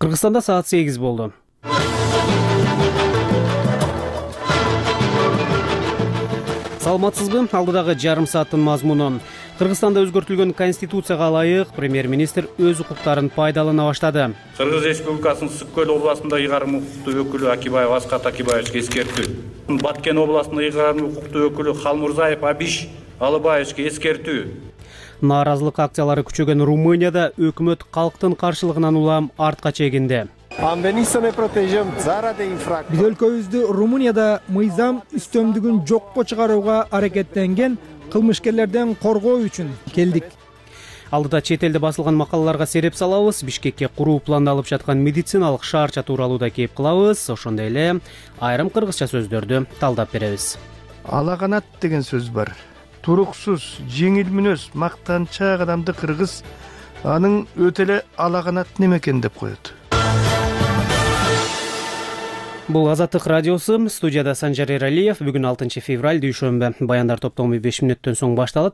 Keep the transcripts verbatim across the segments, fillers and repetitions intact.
Кыргызстанда саат сегиз болду. Саламатсызбы? Алдыдагы жарым сааттын мазмуну. Кыргызстанда өзгөртүлгөн конституцияга ылайык премьер-министр өз укуктарын пайдалана баштады. Кыргыз Республикасынын Ысык көл областында ыйгарым укуктуу өкүлү Акибаев Аскат Акибаевичке эскертүү. Баткен областында ыйгарым укуктуу өкүлү Халмурзаев Абиш Алыбаевичке эскертүү. Нааразылык акциялары күчөгөн Румынияда өкмөт калктын каршылыгынан улам артка чегинди. Биз өлкөбүздү Румынияда мыйзам үстөмдүгүн жокко чыгарууга аракеттенген кылмышкерлерден коргоо үчүн келдик. Алдыда чет элде басылган макалаларга сереп салабыз. Бишкекке куруу пландалып жаткан медициналык шаарча тууралуу да кеп кылабыз. Ошондой эле айрым кыргызча сөздөрдү талдап беребиз. Алаганат деген сөз бар. Туруксуз, жеңил мүнөз, мактанчаак адамды кыргыз анын өтө эле алаганат неме экен деп коет. Бул Азаттык радиосу, студияда Санжар Эралиев. Бүгүн алтынчы февраль дүйшөмбү. Баяндар топтому беш мүнөттөн соң башталат.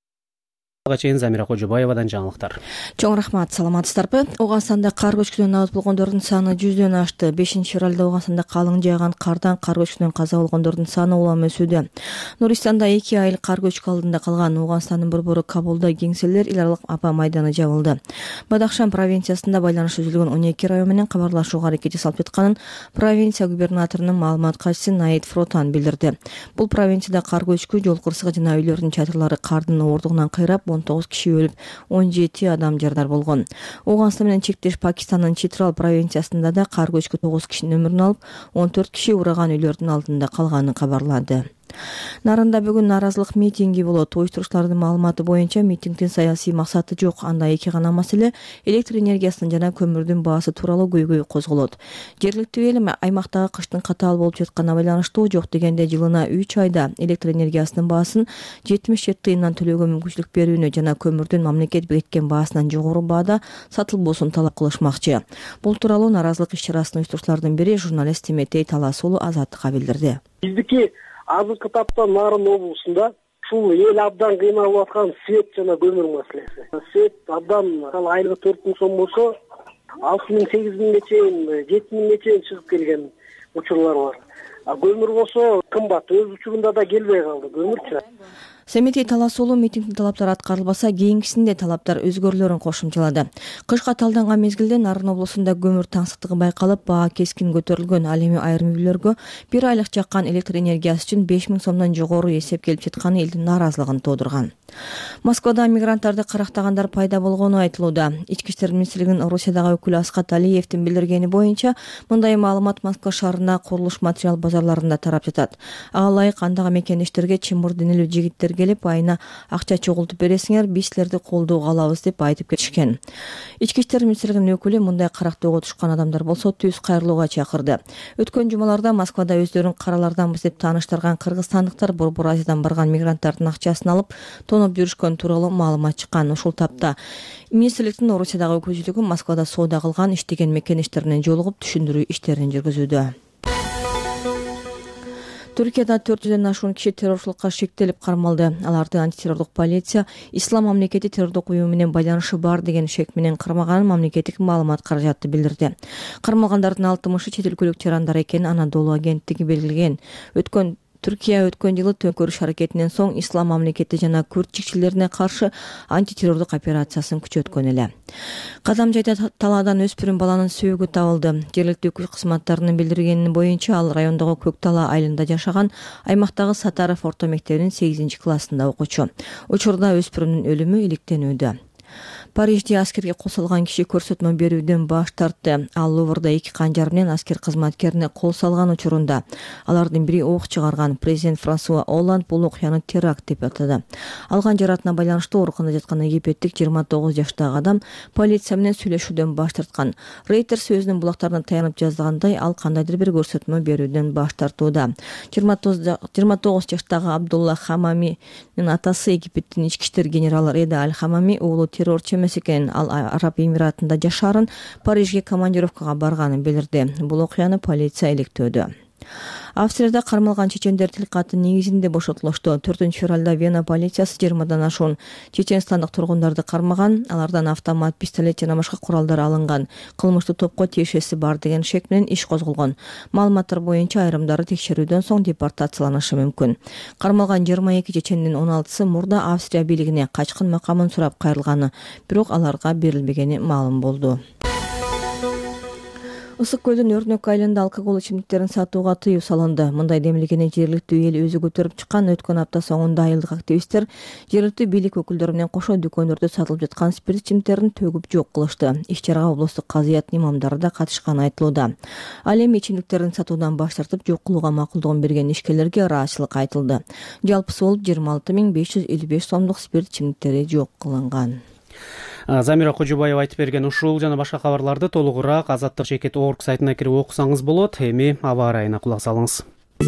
Чейин Замира Кожобаевадан жаңылыктар. Чоң рахмат, саламатсыздарбы? Ооганстанда кар көчкүнөн абад болгондордун саны жүздөн ашты. бешинчи февралда Ооганстанда калың жааган кардан кар көчкүнөн каза болгондордун саны улам өсүүдө. Нуристанда эки айыл кар көчкү алдында калган. Ооганстандын борбору Кабулда кеңселер эл аралык апа майданы жабылды. Бадахшан провинциясында байланыш үзүлгөн он эки район менен кабарлашууга аракети салып жатканын провинция губернаторунун маалымат катчысы Наид Фротан билдирди. Бул провинцияда кар көчкү, жол кырсыгы жана үйлөрдүн чатырлары кардын оордугунан кыйрап, он тогуз киши өлүп, он жети адам жардар болгон. Ооганстан менен чектеш Пакистандын Читрал провинциясында да кар көчкү тогуз кишинин өмүрүн алып, он төрт киши ураган үйлөрдүн алдында калганын кабарлады. Нарында бүгүн нааразылык митинги болот. Уюштуруучулардын маалыматы боюнча митингдин саясий максаты жок. Анда эки гана маселе электр энергиясынын жана көмүрдүн баасы тууралуу көйгөй козголот. Жергиликтүү эл аймактагы кыштын катаал болуп жатканына байланыштуу, жок дегенде жылына үч айда электр энергиясынын баасын жетимиш жети тыйындан төлөөгө мүмкүнчүлүк берүүнү жана көмүрдүн мамлекет бекиткен баасынан жогору баада сатылбоосун талап кылышмакчы. Бул тууралуу нааразылык иш-чарасын уюштуруучулардын бири журналист Тиметей Талас уулу Азаттыкка билдирди. Биздики азыркы тапта Нарын облусунда ушул эл абдан кыйналып аткан свет жана көмүр маселеси. Свет абдан айлыгы төрт миң сом болсо, алты миң сегиз миңге чейин, жети миңге чейин чыгып келген учурлар бар. А көмүр болсо кымбат, өз учурунда да келбей калды көмүрчү. Семетей Талас уулу митингдин талаптары аткарылбаса, кийинкисинде талаптар өзгөрүлөрүн кошумчалады. Кышка талданган мезгилде Нарын облусунда көмүр таңсыктыгы байкалып, баа кескин көтөрүлгөн. Ал эми айрым үйлөргө бир айлык жаккан электр энергиясы үчүн беш миң сомдон жогору эсеп келип жатканы элдин нааразылыгын туудурган. Москвада мигранттарды карактагандар пайда болгону айтылууда. Ички иштер министрлигинин Орусиядагы өкүлү Аскат Алиевдин билдиргени боюнча, мындай маалымат Москва шаарына курулуш материал базарларында тарап жатат. Ага ылайык андагы мекендештерге чымыр денелүү жигиттер келип, айына акча чогултуп бересиңер, биз силерди колдоого алабыз деп айтып кетишкен. Ички иштер министрлигинин өкүлү мындай карактоого түшкөн адамдар болсо түз кайрылууга чакырды. Өткөн жумаларда Москвада өздөрүн караларданбыз деп тааныштырган кыргызстандыктар Борбор Азиядан барган мигранттардын акчасын алып тонуп жүрүшкөн тууралуу маалымат чыккан. Ушул тапта министрликтин Орусиядагы өкүлчүлүгү Москвада соода кылган, иштеген мекенештеринен жолугуп түшүндүрүү иштерин жүргүзүүдө. Түркияда төрт жүздөн ашуун киши террорчулукка шектелип кармалды. Аларды антитеррорлук полиция Ислам мамлекети террордук уюму менен байланышы бар деген шек менен кармаганын мамлекеттик маалымат каражаты билдирди. Кармалгандардын алтымышы чет өлкөлүк тирандар экенин Анадолу агенттиги белгилеген. Өткөн Түркия өткөн жылы төңкөрүш аракетинен соң Ислам мамлекети жана күрд чикчилерине каршы антитеррордук операциясын күчөткөн эле. Кадам жайда талаадан өспүрүм баланын сөөгү табылды. Жергиликтүү күч кызматтарынын билдиргени боюнча ал райондогу Көк Тала айылында жашаган аймактагы Сатаров орто мектебинин сегизинчи классында окуучу. Учурда өспүрүмдүн өлүмү иликтенүүдө. Парижде аскерге кол салган киши көрсөтмө берүүдөн баш тартты. Ал Луврда эки канжар менен аскер кызматкерине кол салган учурунда алардын бири ок чыгарган. Президент Франсуа Олланд бул окуяны теракт деп атады. Алган жаратына байланыштуу ооруканада жаткан египеттик жыйырма тогуз жаштагы адам полиция менен сүйлөшүүдөн баш тарткан. Reuters өзүнүн булактарына таянып жазгандай, ал кандайдыр бир көрсөтмө берүүдөн баш тартууда. жыйырма тогуз жаштагы Абдулла Хамаминин атасы Египеттин ички иштер генералы Реда Аль-Хамами уулу террорчу эмес экенин, ал Араб Эмиратында жашаарын, Парижге командировкага барганын билдирди. Бул окуяны полиция иликтөөдө. Австрияда кармалган чечендер тил каты негизинде бошотулушту. төртүнчү февралда Вена полициясы жыйырмадан ашуун чеченстандык тургундарды кармаган, алардан автомат, пистолет жана башка куралдар алынган. Кылмыштуу топко тиешеси бар деген шек менен иш козголгон. Маалыматтар боюнча айрымдары текшерүүдөн соң депортацияланышы мүмкүн. Кармалган жыйырма эки чечендин он алтысы мурда Австрия бийлигине качкын макамын сурап кайрылганы, бирок аларга берилбегени маалым болду. Ысык көлдүн Өрнөк айылында алкогол ичимдиктерин сатууга тыюу салынды. Мындай демилгени жергиликтүү эл өзү көтөрүп чыккан. Өткөн апта соңунда айылдык активисттер жергиликтүү бийлик өкүлдөрү менен кошо дүкөндөрдө сатылып жаткан спирт ичимдиктерин төгүп жок кылышты. Иш чарага облустук казыят имамдары да катышканы айтылууда. Ал эми ичимдиктерин сатуудан баш тартып жок кылууга макулдугун берген ишкерлерге ыраазычылык айтылды. Жалпысы болуп жыйырма алты миң беш жүз элүү беш сомдук спирт ичимдиктери жок кылынган. Замира Кожубаева айтып берген ушул жана башка кабарларды толугураак азаттык чекит точка орг сайтына кирип окусаңыз болот. Эми аба ырайына кулак салыңыз.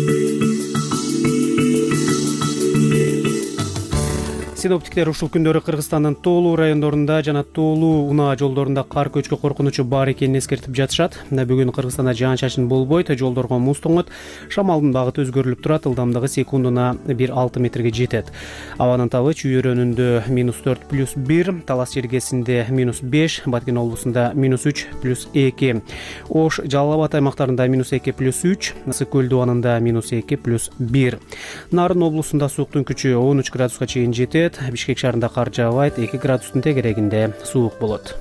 Синоптиктер ушул күндөрү Кыргызстандын тоолуу райондорунда жана тоолуу унаа жолдорунда кар көчкү коркунучу бар экенин эскертип жатышат. Бүгүн Кыргызстанда жаан-чачын болбойт, жолдорго муз тоңот, шамалдын багыты өзгөрүлүп турат, ылдамдыгы секундуна бир алты метрге жетет. Абанын табы Чүй өрөөнүндө минус төрт плюс бир, Талас жергесинде минус беш, Баткен облусунда минус үч плюс эки, Ош, Жалал Абад аймактарында минус эки плюс үч, Ысык көл дубанында минус эки плюс бир. Нарын облусунда сууктун күчү он үч градуска чейин жетет. Бишкек шаарында кар жаабайт, эки градустун тегерегинде суук болот.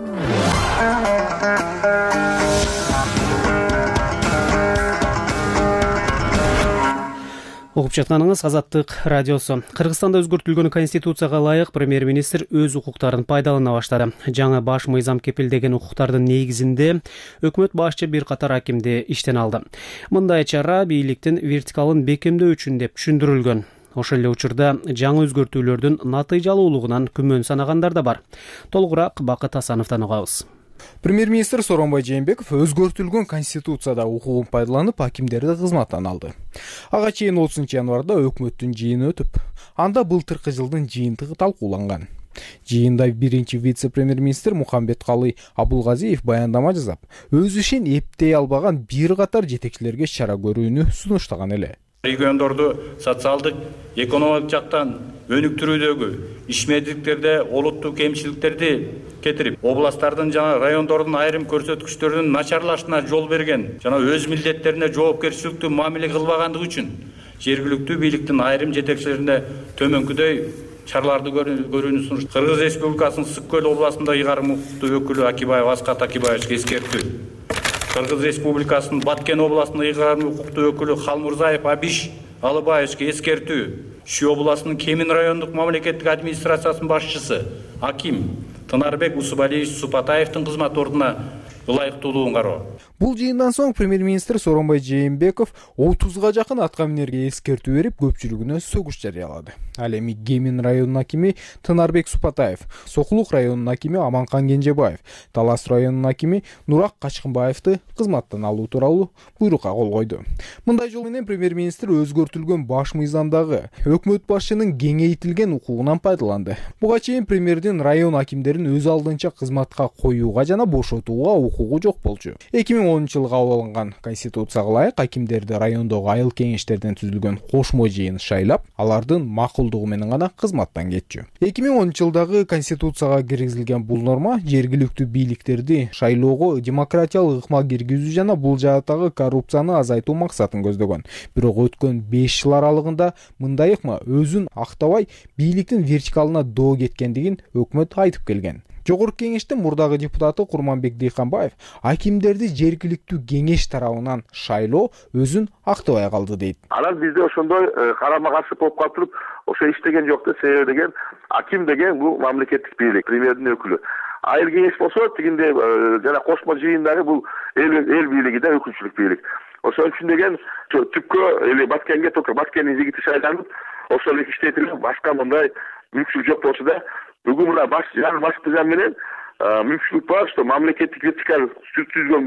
Окуп жатканыңыз Азаттык радиосу. Кыргызстанда өзгөртүлгөн конституцияга ылайык премьер-министр өз укуктарын пайдалана баштады. Жаңы баш мыйзам кепилдеген укуктардын негизинде өкмөт башчы бир катар акимди иштен алды. Мындай чара бийликтин вертикалын бекемдөө үчүн деп түшүндүрүлгөн. Ошол эле учурда жаңы өзгөртүүлөрдүн натыйжалуулугунан күмөн санагандар да бар. Толугураак Бакыт Асановдон угабыз. Премьер-министр Сооронбай Жээнбеков өзгөртүлгөн конституцияда укугун пайдаланып акимдерди кызматтан алды. Ага чейин отузунчу январда өкмөттүн жыйыны өтүп, анда былтыркы жылдын жыйынтыгы талкууланган. Жыйында биринчи вице-премьер-министр Мухамбеткалый Абулгазиев баяндама жасап, өз ишин эптей албаган бир катар жетекчилерге чара көрүүнү сунуштаган эле. Региондорду социалдык, экономикалык жактан өнүктүрүүдөгү ишмердиктерде олуттуу кемчиликтерди кетирип, областтардын жана райондордун айрым көрсөткүчтөрүнүн начарлашына жол берген жана өз милдеттерине жоопкерчиликтүү мамиле кылбагандыгы үчүн жергиликтүү бийликтин айрым жетекчилерине төмөнкүдөй чараларды көрүүнү сунушту. Кыргыз Республикасынын Ысык көл областында ыйгарым укуктуу өкүлү Акибаев Аскат Акибаевичке эскертүү. Кыргыз Республикасынын Баткен областынын ыйгарым укуктуу өкүлү Халмурзаев Абиш Алыбаевичке эскертүү. Шу областынын Кемин райондук мамлекеттик администрациясынын башчысы Аким Тынарбек Усубалиевич Супатаевдин кызмат ордуна ылайыктуулугун кароо. Бул жыйындан соң премьер-министр Сооронбай Жээнбеков отузга жакын аткаминерге эскертүү берип, көпчүлүгүнө сөгүш жарыялады. Ал эми Кемин районунун акими Тынарбек Супатаев, Сокулук районунун акими Аманкан Кенжебаев, Талас районунун акими Нурак Качкынбаевди кызматтан алуу тууралуу буйрукка кол койду. Мындай жол менен премьер-министр өзгөртүлгөн баш мыйзамдагы өкмөт башчынын кеңейтилген укугунан пайдаланды. Буга чейин премьердин район акимдерин өз алдынча кызматка коюуга жана бошотууга укугу жок болчу. эки миң онунчу жылга кабыл алынган конституцияга ылайык акимдерди райондогу айыл кеңештерден түзүлгөн кошмо жыйын шайлап, алардын макулдугу менен гана кызматтан кетчү. эки миң онунчу жылдагы конституцияга киргизилген бул норма жергиликтүү бийликтерди шайлоого демократиялык ыкма киргизүү жана бул жааттагы коррупцияны азайтуу максатын көздөгөн. Бирок өткөн беш жыл аралыгында мындай ыкма өзүн актабай бийликтин вертикалына доо кеткендигин өкмөт айтып келген. Жогорку кеңештин мурдагы депутаты Курманбек Дыйканбаев акимдерди жергиликтүү кеңеш тарабынан шайлоо өзүн актабай калды дейт. Алар бизде ошондой карама каршы болуп калып туруп, ошо иштеген жок да, себеби деген аким деген бул мамлекеттик бийлик, премьердин өкүлү. Айыл кеңеш болсо тигинде жана кошмо жыйындагы бул эл эл бийлиги да өкүлчүлүк бийлик. Ошон үчүн деген түпкө эли Баткенге только Баткендин жигити шайланып, ошол эле иштетилип, башка мындай мүмкүнчүлүк жок болчу да. Бүгүн мына баш жаңы баш мыйзам менен мүмкүнчүлүк бар, что мамлекеттик вертикаль түзгөнгө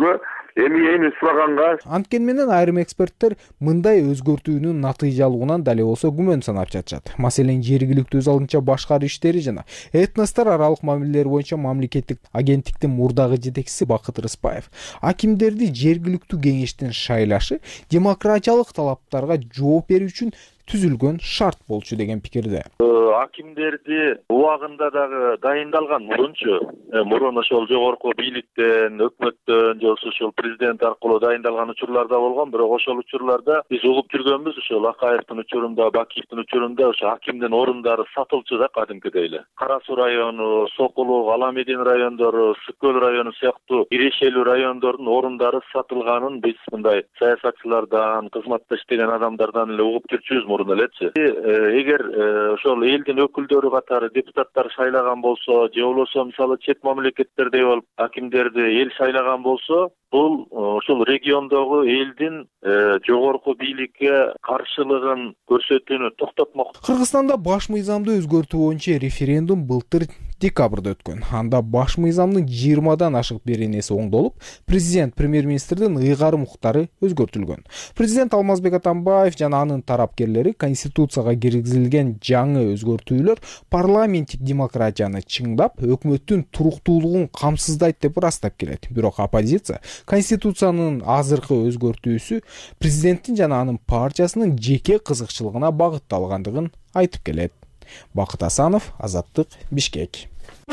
эми эми сураганга. Анткени менен айрым эксперттер мындай өзгөртүүнүн натыйжалууунан дале болсо күмөн санап жатышат. Маселен жергиликтүү өз алдынча башкаруу иштери жана этностор аралык мамилелер боюнча мамлекеттик агенттиктин мурдагы жетекчиси Бакыт Рыспаев акимдерди жергиликтүү кеңештин шайлашы демократиялык талаптарга жооп берүү үчүн түзүлгөн шарт болчу деген пикирде. Акимдерди убагында дагы дайындалган мурунчу. Мурун ошол жогорку бийликтен, өкмөттөн, же ошол президент аркылуу дайындалган учурларда болгон, бирок ошол учурларда биз угуп жүргөнбүз, ошол Акаевдин учурунда, Бакиевдин учурунда ошо акимдин орундары сатылчу да кадимкидей эле. Кара Суу району, Сокулук, Аламедин райондору, Сүт көл району сыяктуу ирешелүү райондордун орундары сатылганын биз мындай саясатчылардан, кызматта иштеген адамдардан эле угуп жүрчүбүз мурун элечи. Эгер ошол элдин өкүлдөрү катары депутаттар шайлаган болсо, же болбосо мисалы чет мамлекеттердей болуп акимдерди эл шайлаган болсо, бул ошол региондогу элдин жогорку бийликке каршылыгын көрсөтүүнү токтотмок. Кыргызстанда баш мыйзамды өзгөртүү боюнча референдум былтыр декабрда өткөн. Анда баш мыйзамдын жыйырмадан ашык беренеси оңдолуп, президент премьер-министрдин ыйгарым укуктары өзгөртүлгөн. Президент Алмазбек Атамбаев жана анын тарапкерлери конституцияга киргизилген жаңы өзгөртүүлөр парламенттик демократияны чыңдап, өкмөттүн туруктуулугун камсыздайт деп ырастап келет. Бирок оппозиция конституциянын азыркы өзгөртүүсү президенттин жана анын партиясынын жеке кызыкчылыгына багытталгандыгын айтып келет. Бакыт Асанов, Азаттык, Бишкек.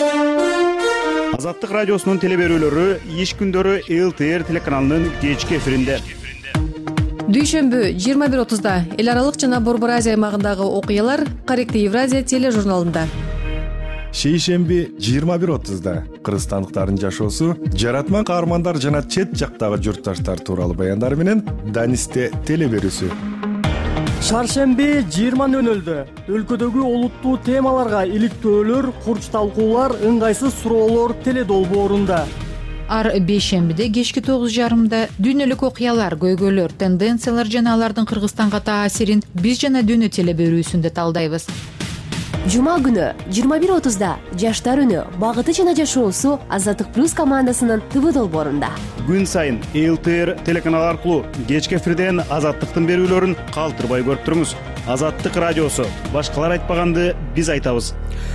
Азаттык радиосунун телеберүүлөрү иш күндөрү эл тэ эр телеканалынын кечки эфиринде. Дүйшөмбү жыйырма бир отузда эл аралык жана Борбор Азия аймагындагы окуялар Корректив Евразия тележурналында. Шейшемби жыйырма бир отузда кыргызстандыктардын жашоосу, жаратман каармандар жана чет жактагы журтташтар тууралуу баяндар менен Данисте телеберүүсү. Шаршемби жыйырма нөл нөлдө өлкөдөгү олуттуу темаларга иликтөөлөр, курч талкуулар, ыңгайсыз суроолор теледолбоорунда. Ар бейшембиде кечки тогуз жарымда дүйнөлүк окуялар, көйгөйлөр, тенденциялар жана алардын Кыргызстанга таасирин биз жана дүйнө телеберүүсүндө талдайбыз. Жума күнү жыйырма бир отузда жаштар үнү, багыты жана жашоосу Азаттык плюс командасынын ТВ долбоорунда. Күн сайын эл тэ эр телеканалы аркылуу кечки эфирден Азаттыктын берүүлөрүн калтырбай көрүп туруңуз. Азаттык радиосу. Башкалар айтпаганды биз айтабыз.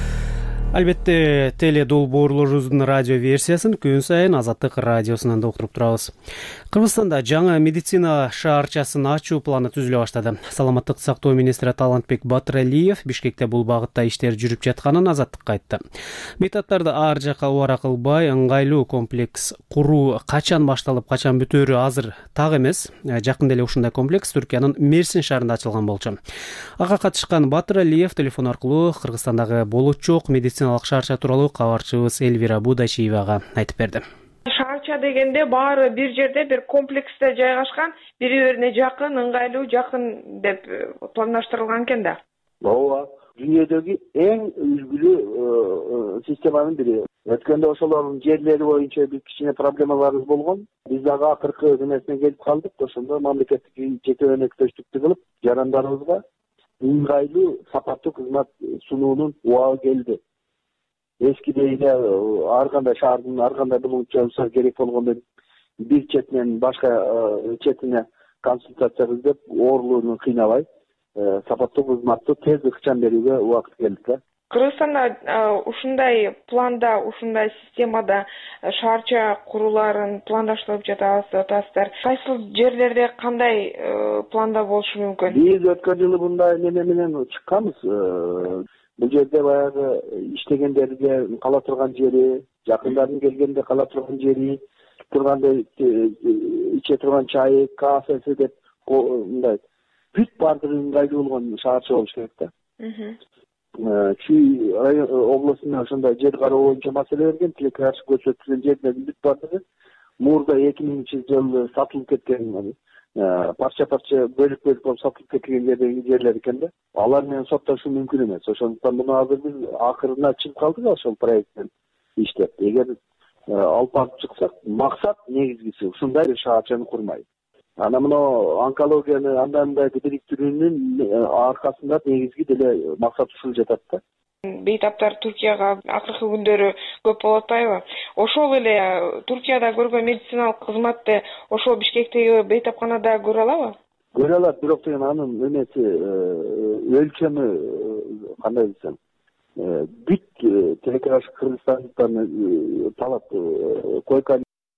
Албетте, теле долбоорлорубуздун радио версиясын күн сайын Азаттык радиосунан да уктуруп турабыз. Кыргызстанда жаңы медицина шаарчасын ачуу планы түзүлө баштады. Саламаттык сактоо министри Талантбек Батыралиев Бишкекте бул багытта иштер жүрүп жатканын Азаттыкка айтты. Бейтаптарды ар жака убара кылбай, ыңгайлуу комплекс куруу качан башталып, качан бүтөөрү азыр так эмес. Жакында эле ушундай комплекс Түркиянын Мерсин шаарында ачылган болчу. Ага катышкан Батыралиев телефон аркылуу Кыргызстандагы болочок медициналык шаарча тууралуу кабарчыбыз Эльвира Будачиевага айтып берди. Шаарча дегенде баары бир жерде, бир комплексте жайгашкан, бири-бирине жакын, ыңгайлуу, жакын деп пландаштырылган экен да. Ооба, дүйнөдөгү эң үлгүлүү системанын бири. Өткөндө ошолордун жерлери боюнча бир кичине проблемаларыбыз болгон. Биз дагы акыркы эмесине келип калдык. Ошондо мамлекеттик жеке өнөктөштүктү кылып, жарандарыбызга ыңгайлуу, сапаттуу кызмат сунуунун убагы келди. Эскидей эле ар кандай шаардын ар кандай булуңчасы керек болгондо бир четинен башка четине консультация издеп, оорулууну кыйнабай, сапаттуу кызматты тез ыкчам берүүгө убакыт келди да. Кыргызстанда ушундай планда, ушундай системада шаарча куруларын пландаштырып жатасыздар. Кайсы жерлерде кандай планда болушу мүмкүн? Биз өткөн жылы мындай неме менен чыкканбыз. Бул жерде баягы иштегендерге кала турган жери, жакындардын келгенде кала турган жери, турганда иче турган чайы, кафеси деп мындай бүт баардыгы ыңгайлуу болгон шаарча болуш керек да. Чүй областында ошондой жер кароо боюнча маселе берген, тилекке каршы көрсөтүлгөн жерлердин бүт баардыгы мурда эки миңинчи жылы сатылып кеткен, парча-парча бөлүк-бөлүк болуп сатылып кеткен жерлер экен да. Алар менен соттошуу мүмкүн эмес. Ошондуктан муну азыр биз акырына чыгып калдык ошол проекттен иштеп. Эгер алып барып чыксак, максат негизгиси ушундай бир шаарчаны курмай. Ана мына онкологияны андай-мындайды бириктирүүнүн аркасында негизги деле максат ушул жатат да. Бейтаптар Туркияга акыркы күндөрү көп болуп атпайбы? Ошол эле Туркияда көргөн медициналык кызматты ошол Бишкектеги бейтапканада көрө алабы? Көрө алат, бирок деген анын эмеси өлчөмү кандай десем, бүт телекараш Кыргызстандын талап койка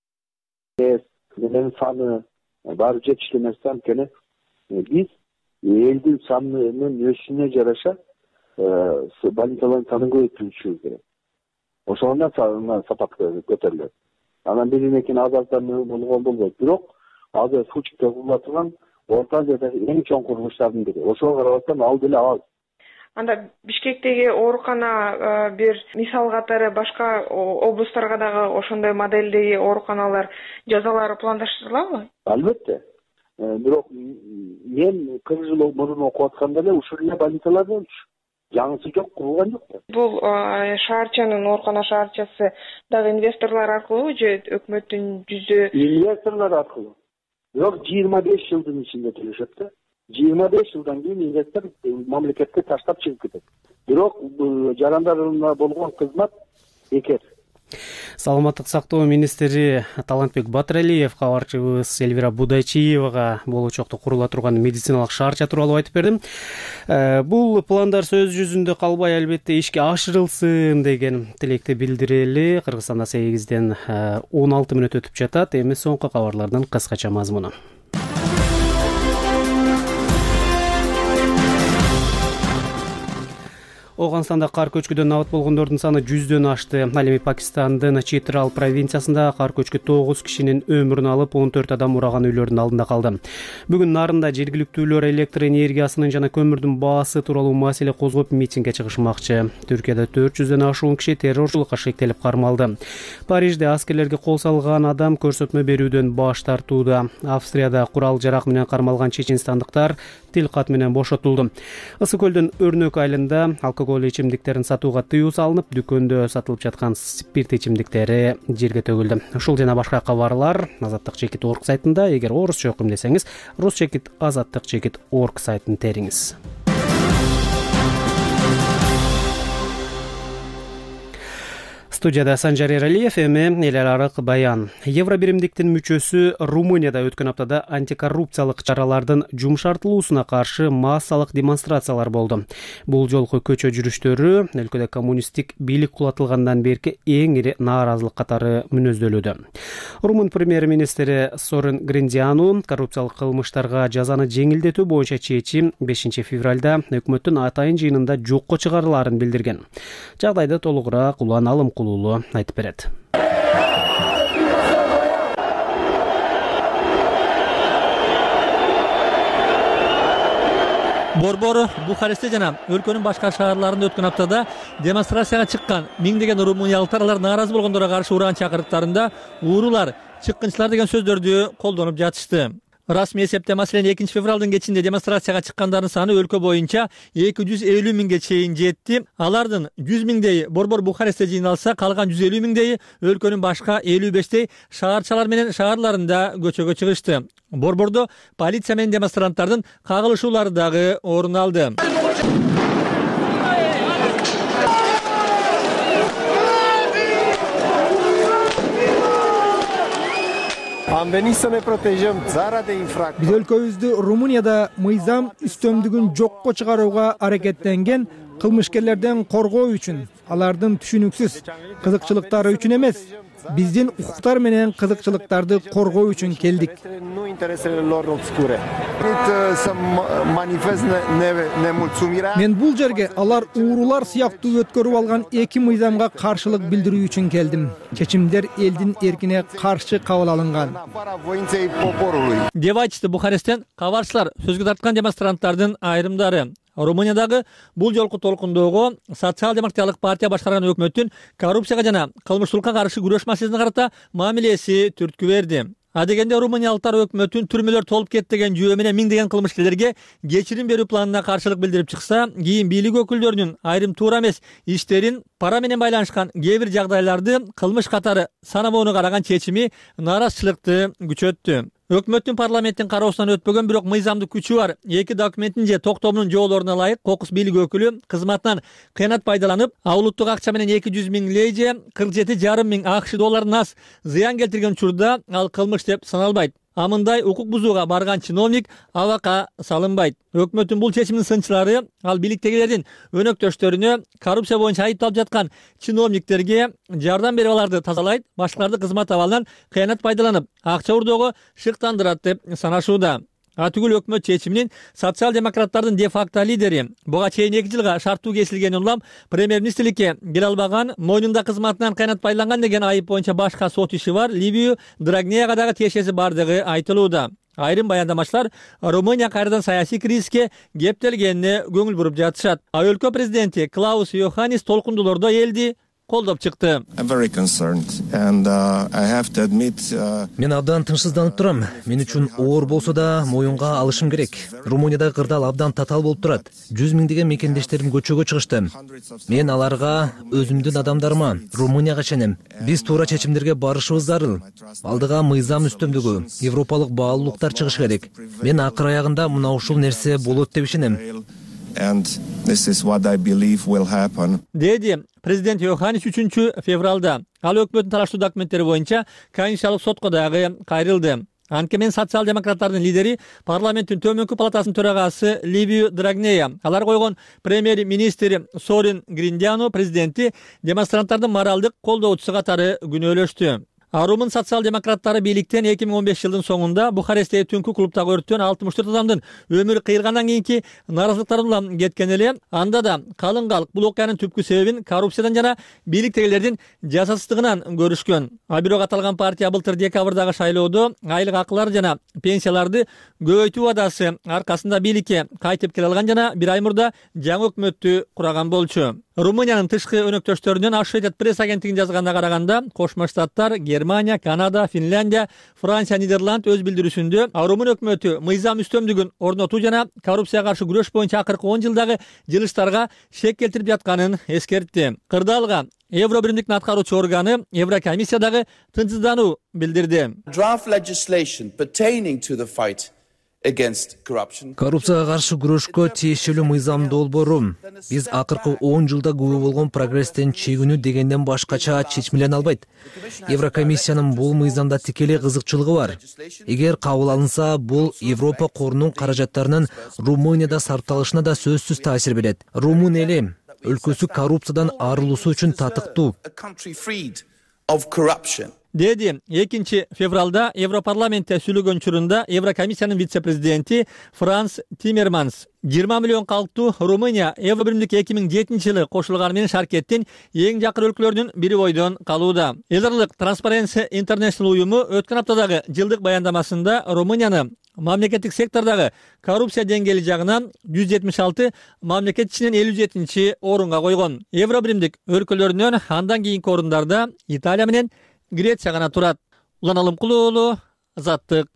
менен саны баары жетиштүү эмес да. Анткени биз элдин санынын өсүшүнө жараша больницалардын санын көбөйтүшүбүз керек. Ошондон сапат көтөрүлөт. Анан биринен кийин аз аздан болгон болбойт. Бирок азыр Фучикте курулуп турган Орта Азиядагы эң чоң курулуштардын бири. Ошого карабастан ал деле аз. Анда Бишкектеги оорукана бир мисал катары башка облустарга дагы ошондой модельдеги ооруканалар жазалары пландаштырылабы? Албетте. Бирок мен кырк жыл мурун окуп атканда эле ушул эле больницалар болчу. Жаңысы жок, курулган жок да. Бул шаарчанын, оорукана шаарчасы дагы инвесторлор аркылуу же өкмөттүн жүзү? Инвесторлор аркылуу. Бирок жыйырма беш жылдын ичинде төлөшөт да. жыйырма беш жылдан кийин инвестор мамлекетке таштап чыгып кетет. Бирок жарандарына болгон кызмат бекер. Саламаттык сактоо министри Талантбек Батыралиев кабарчыбыз Эльвира Будайчиевага болочокто курула турган медициналык шаарча тууралуу айтып бердим. Бул пландар сөз жүзүндө калбай, албетте ишке ашырылсын деген тилекти билдирели. Кыргызстанда сегизден он алты мүнөт өтүп жатат. Эми соңку кабарлардын кыскача мазмуну. Оганстанда кар көчкүдөн абат болгондордун саны жүздөн ашты. Ал эми Пакистандын Читрал провинциясында кар көчкү тогуз кишинин өмүрүн алып, он төрт адам ураган үйлөрдүн алдында калды. Бүгүн Нарында жергиликтүүлөр электр энергиясынын жана көмүрдүн баасы тууралуу маселе козгоп митингге чыгышмакчы. Түркияда төрт жүздөн ашуун киши террорчулукка шектелип кармалды. Парижде аскерлерге кол салган адам көрсөтмө берүүдөн баш тартууда. Австрияда курал жарак менен кармалган чеченстандыктар тил кат менен бошотулду. Ысык көлдүн Өрнөк айылында алкоголь ичимдиктерин сатууга тыюу салынып, дүкөндө сатылып жаткан спирт ичимдиктери жерге төгүлдү. Ушул жана башка кабарлар азаттык чекит точка орг сайтында. Эгер орусча окуйм десеңиз, рус чекит азаттык чекит точка орг сайтын териңиз. Студияда Санжар Эралиев, эми эл аралык баян. Евробиримдиктин мүчөсү Румынияда өткөн аптада антикоррупциялык чаралардын жумшартылуусуна каршы массалык демонстрациялар болду. Бул жолку көчө жүрүштөрү өлкөдө коммунисттик бийлик кулатылгандан берки эң ири нааразылык катары мүнөздөлүүдө. Румын премьер-министри Сорин Гриндиану коррупциялык кылмыштарга жазаны жеңилдетүү боюнча чечим бешинчи февралда өкмөттүн атайын жыйынында жокко чыгарылаарын билдирген. Жагдайды толугураак Улан Алымкулуу айтып берет. Борбор, Бухарестте жана өлкөнүн башка шаарларында өткөн аптада демонстрацияга чыккан миңдеген румыниялыктар нааразы болгондорго каршы уран чакырыктарында уурулар, чыккынчылар деген сөздөрдү колдонуп жатышты. Расмий эсепте маселен экинчи февралдын кечинде демонстрацияга чыккандардын саны өлкө боюнча эки жүз элүү миңге чейин жетти. Алардын жүз миңдеи Борбор Бухарестте жыйналса, калган жүз элүү миңдеи өлкөнүн башка элүү бештей шаарчалар менен шаарларында көчөгө чыгышты. Борбордо полиция менен демонстранттардын кагылышуулары дагы орун алды. Биз өлкөбүздү Румынияда мыйзам үстөмдүгүн жокко чыгарууга аракеттенген кылмышкерлерден коргоо үчүн, алардын түшүнүксүз кызыкчылыктары үчүн эмес, биздин укуктар менен кызыкчылыктарды коргоо үчүн келдик. Мен бул жерге алар уурулар сыяктуу өткөрүп алган эки мыйзамга каршылык билдирүү үчүн келдим. Чечимдер элдин эркине каршы кабыл алынган. Деп айтышты Бухаресттен кабарчылар сөзгө тарткан демонстранттардын айрымдары. Румыниядагы бул жолку толкундоого социал-демократиялык партия башкарган өкмөттүн коррупцияга жана кылмыштуулукка каршы күрөш маселесине карата мамилеси түрткү берди. Адегенде румыниялыктар өкмөттүн түрмөлөр толуп кетти деген жүйө менен миңдеген кылмышкерлерге кечирим берүү планына каршылык билдирип чыкса, кийин бийлик өкүлдөрүнүн айрым туура эмес иштерин пара менен байланышкан кээ бир жагдайларды кылмыш катары санабоону караган чечими нааразычылыкты күчөттү. Өкмөттүн парламенттин кароосунан өтпөгөн бирок мыйзамдык күчү бар эки документтин же токтомунун жоолоруна ылайык кокус бийлик өкүлү кызматынан кыянат пайдаланып, а улуттук акча менен эки жүз миң лей же кырк жети жарым миң акш долларынан аз зыян келтирген учурда ал кылмыш деп саналбайт. А мындай укук бузууга барган чиновник абакка салынбайт. Өкмөттүн бул чечиминин сынчылары ал бийликтегилердин өнөктөштөрүнө коррупция боюнча айыпталып жаткан чиновниктерге жардам берип аларды тазалайт, башкаларды кызмат абалынан кыянат пайдаланып, акча урдоого шыктандырат деп санашууда. А түгүл өкмөт чечиминин социал-демократтардын де-факто лидери буга чейин эки жылга шарттуу кесилгени улам премьер-министрликке келе албаган, мойнунда кызматынан кыянат пайдаланган деген айып боюнча башка сот иши бар, Ливию Драгнеяга дагы тиешеси бардыгы айтылууда. Айрым баяндамачылар Румыния кайрадан саясий кризиске кептелгенине көңүл буруп жатышат. А өлкө президенти Клаус Йоханнис толкундуулордо элди колдоп чыкты. Мен абдан тынчсызданып турам. Мен үчүн оор болсо да моюнга алышым керек. Румыниядагы кырдаал абдан татаал болуп турат. жүз миңдеген мекендештерим көчөгө чыгышты. Мен аларга, өзүмдүн адамдарыма, Румынияга ишенем. Биз туура чечимдерге барышыбыз зарыл. Алдыга мыйзам үстөмдүгү, европалык баалуулуктар чыгыш керек. Мен акыр аягында мына ушул нерсе болот деп ишенем. And this is what I believe will happen. Деди президент Йоханнис үчүнчү февралда. Ал өкмөттүн тараштуу документтери боюнча Конституциялык сотко дагы кайрылды. Анткени социал-демократтардын лидери парламенттин төмөнкү палатасынын төрагасы Ливию Драгнея. Алар койгон премьер-министр Сорин Гриндяну президенти демонстранттардын моралдык колдоочусу катары күнөөлөштү. Румын социал-демократтары бийликтен эки миң он беш жылдын соңунда Бухаресттеги түнкү клубтагы өрттөн алтымыш төрт адамдын өмүрү кыйылгандан кийинки нааразылыктарын улам кеткен эле. Анда да калың калк бул окуянын түпкү себебин коррупциядан жана бийликтегилердин жасасыздыгынан көрүшкөн. А бирок аталган партия былтыр декабрдагы шайлоодо айлык акылар жана пенсияларды көбөйтүү убадасы аркасында бийликке кайтып келе алган жана бир ай мурда жаңы өкмөттү кураган болчу. Румыниянын тышкы өнөктөштөрүнөн Associated Press агенттигин жазганына караганда, Кошмо Штаттар, Германия, Канада, Финляндия, Франция, Нидерланд өз билдирүүсүндө Румын өкмөтү мыйзам үстөмдүгүн орнотуу жана коррупцияга каршы күрөш боюнча акыркы он жылдагы жылыштарга шек келтирип жатканын эскертти. Кырдаалга Евро биримдиктин аткаруучу органы Еврокомиссия дагы тынчсыздануу билдирди. Draft legislation pertaining to the fight Коррупцияга каршы күрөшкө тиешелүү мыйзам долбоору. Биз акыркы он жылда күбө болгон прогресстен чегинүү дегенден башкача чечмелене албайт. Еврокомиссиянын бул мыйзамда тикелей кызыкчылыгы бар. Эгер кабыл алынса, бул Европа корунун каражаттарынын Румынияда сарпталышына да сөзсүз таасир берет. Румын эли өлкөсү коррупциядан арылуусу үчүн татыктуу. Деди экинчи февралда Европарламентте сүйлөгөн учурунда Еврокомиссиянын вице-президенти Франс Тиммерманс жыйырма миллион калктуу Румыния Евро биримдикке эки миң жетинчи жылы кошулганы менен шаркеттин эң жакын өлкөлөрүнүн бири бойдон калууда. Элдарлык Transparency International уюму өткөн аптадагы жылдык баяндамасында Румынияны мамлекеттик сектордагы коррупция деңгээли жагынан жүз жетимиш алты мамлекет ичинен элүү жетинчи орунга койгон. Евро биримдик өлкөлөрүнөн андан кийинки орундарда Италия менен Греция гана турат. Улан Алымкулуу уулу, Азаттык.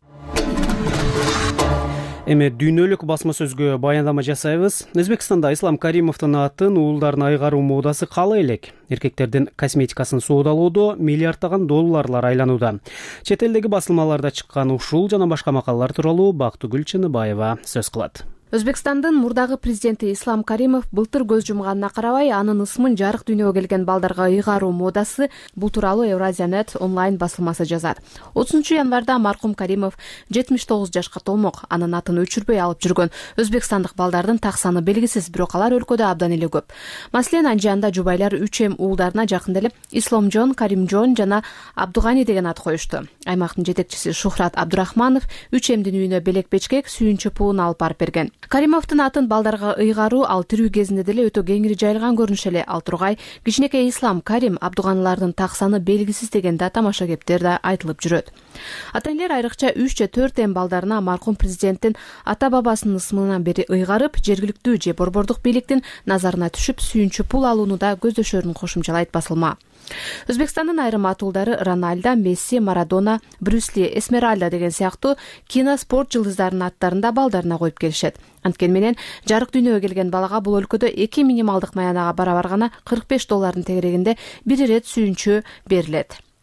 Эми дүйнөлүк басма сөзгө баяндама жасайбыз. Өзбекстанда Ислам Каримовдун атын уулдарын айгаруу модасы калай элек? Эркектердин косметикасын соодалоодо миллиарддаган долларлар айланууда. Чет элдеги басылмаларда чыккан ушул жана башка макалалар тууралуу Бактыгүл Чыныбаева сөз кылат. Өзбекстандын мурдагы президенти Ислам Каримов былтыр көз жумганына карабай анын ысмын жарык дүйнөгө келген балдарга ыйгаруу модасы, бул тууралуу Евразия.нет онлайн басылмасы жазат. отузунчу январда маркум Каримов жетимиш тогуз жашка толмок. Анын атын өчүрбөй алып жүргөн өзбекстандык балдардын так саны белгисиз, бирок алар өлкөдө абдан эле көп. Маселен, Анжанда жубайлар үч эм уулдарына жакында эле Исломжон, Каримжон жана Абдугани деген ат коюшту. Аймактын жетекчиси Шухрат Абдурахманов үч эмдин үйүнө белек бечкек, сүйүнчү пуун алып барып берген. Каримовдун атын балдарга ыйгаруу ал тирүү кезинде деле өтө кеңири жайылган көрүнүш эле. Ал тургай кичинекей Ислам Карим Абдуганылардын так саны белгисиз деген да тамашакептер да айтылып жүрөт. Ата-энелер айрыкча үч же төрт эм балдарына маркум президенттин ата бабасынын ысмынан бери ыйгарып, жергиликтүү же борбордук бийликтин назарына түшүп сүйүнчү пул алууну да көздөшөрүн кошумчалайт басылма. Өзбекстандын айрым атуулдары Рональдо, Месси, Марадона, Брюс Ли, Эсмеральда деген сыяктуу кино, спорт жылдыздарынын аттарын да балдарына коюп келишет. Анткени менен жарык дүйнөгө келген балага бул өлкөдө эки минималдык маянага барабар гана кырк беш доллардын тегерегинде бир ирет сүйүнчү берилет.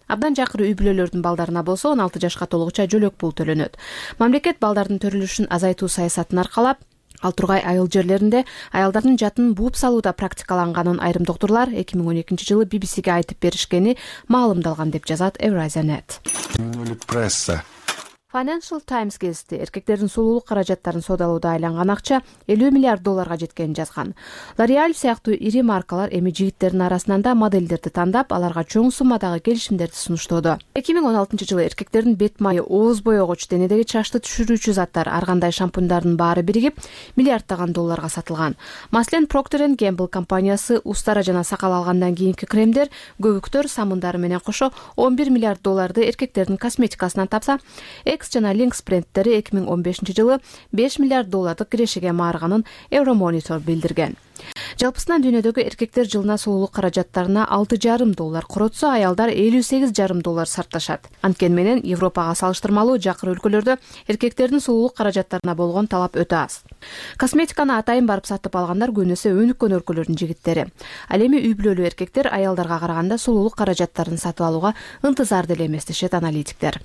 Абдан жакыры үй бүлөлөрдүн балдарына болсо он алты жашка толгуча жөлөк пул төлөнөт. Мамлекет балдардын төрөлүшүн азайтуу саясатын аркалап, ал тургай айыл жерлеринде аялдардын жатын бууп салууда практикаланганын айрым доктурлар эки миң он экинчи жылы би би сиге айтып беришкени маалымдалган деп жазат Евразия нет. Пресса Financial Times гезити эркектердин сулуулук каражаттарын соодалууда айланган акча элүү миллиард долларга жеткенин жазган. L'Oreal сыяктуу ири маркалар эми жигиттердин арасынан да моделдерди тандап, аларга чоң суммадагы келишимдерди сунуштоодо. эки миң он алтынчы жылы эркектердин бет майы, ооз боёгуч, денедеги чачты түшүрүүчү заттар, ар кандай шампундардын баары биригип миллиарддаган долларга сатылган. Маселен, Procter энд Gamble компаниясы устара жана сакал алгандан кийинки кремдер, көбүктөр, самындары менен кошо он бир миллиард долларды эркектердин косметикасынан тапса, X жана Lynx брендтери эки миң он бешинчи жылы беш миллиард доллардык кирешеге маарыганын Euromonitor билдирген. Жалпысынан дүйнөдөгү эркектер жылына сулуулук каражаттарына алты жарым доллар коротсо, аялдар элүү сегиз жарым доллар сарпташат. Анткени менен Европага салыштырмалуу жакыр өлкөлөрдө эркектердин сулуулук каражаттарына болгон талап өтө аз. Косметиканы атайын барып сатып алгандар көбүнесе өнүккөн өлкөлөрдүн жигиттери. Ал эми үй бүлөлүү эркектер аялдарга караганда сулуулук каражаттарын сатып алууга ынтызар деле эмес дешет аналитиктер.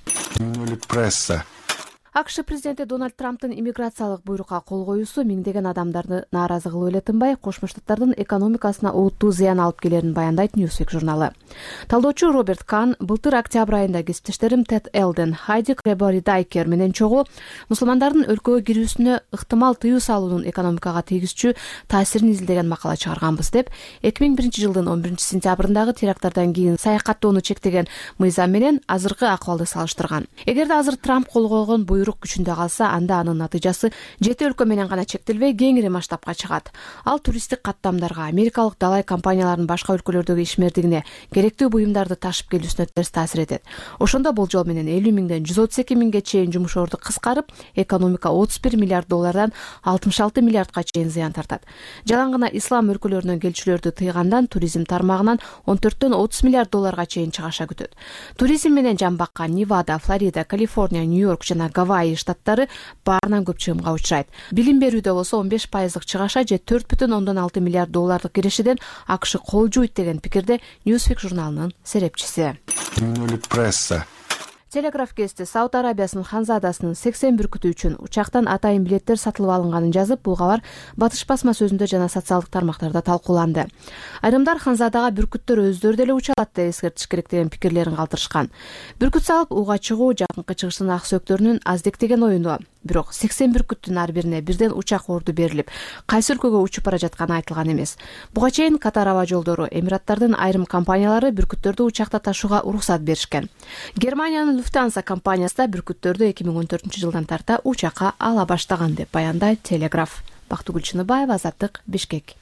Пресса АКШ президенти Дональд Трамптын иммиграциялык буйрукка кол коюусу миңдеген адамдарды нааразы кылып эле тынбай, Кошмо Штаттардын экономикасына олуттуу зыян алып келерин баяндайт Newsweek журналы. Талдоочу Роберт Кан былтыр октябрь айында кесиптештерим Тед Элден, Хайди Кребори-Дайкер менен чогуу мусулмандардын өлкөгө кирүүсүнө ыктымал тыюу салуунун экономикага тийгизчү таасирин изилдеген макала чыгарганбыз деп, эки миң биринчи жылдын он биринчи сентябрындагы теракттардан кийин саякаттоону чектеген мыйзам менен азыркы акыбалды салыштырган. Эгерде азыр Трамп кол койгон буйрук күчүндө калса, анда анын натыйжасы жети өлкө менен гана чектелбей, кеңири масштабка чыгат. Ал туристтик каттамдарга, америкалык далай компанияларынын башка өлкөлөрдөгү ишмердигине, керектүү буюмдарды ташып келүүсүнө терс таасир этет. Ошондо болжол менен элүү миңден жүз отуз эки миңге чейин жумуш орду кыскарып, экономика отуз бир миллиард доллардан алтымыш алты миллиардга чейин зыян тартат. Жалаң гана ислам өлкөлөрүнөн келчүлөрдү тыйгандан туризм тармагынан он төрттөн отуз миллиард долларга чейин чыгаша күтөт. Туризм менен жан баккан Невада, Флорида, Калифорния, Нью-Йорк жана Гавайи штаттары баарынан көп чыгымга учурайт. Билим берүүдө болсо он беш пайыздык чыгаша же төрт бүтүн ондон алты миллиард доллардык кирешеден АКШ кол жуйт деген пикирде Newsweek журналынын серепчиси. Пресса Телеграф гезити Сауд Арабиясынын ханзадасынын сексен бүркүтү үчүн учактан атайын билеттер сатылып алынганын жазып, бул кабар Батыш басма сөзүндө жана социалдык тармактарда талкууланды. Айрымдар ханзадага бүркүттөр өздөрү деле учалат деп эскертиш керек деген пикирлерин калтырышкан. Бүркүт салып ууга чыгуу жакынкы чыгыштын ак сөктөрүнүн аздектеген оюну. Бирок сексен бүркүттүн ар бирине бирден учак орду берилип, кайсы өлкөгө учуп бара жатканы айтылган эмес. Буга чейин Катар аба жолдору, Эмираттардын айрым компаниялары бүркүттөрдү учакта ташууга уруксат беришкен. Германиянын Lufthansa компаниясы да бүркүттөрдү эки миң он төртүнчү жылдан тарта учакка ала баштаган деп баяндайт Телеграф. Бактыгүл Чыныбаева, Азаттык, Бишкек.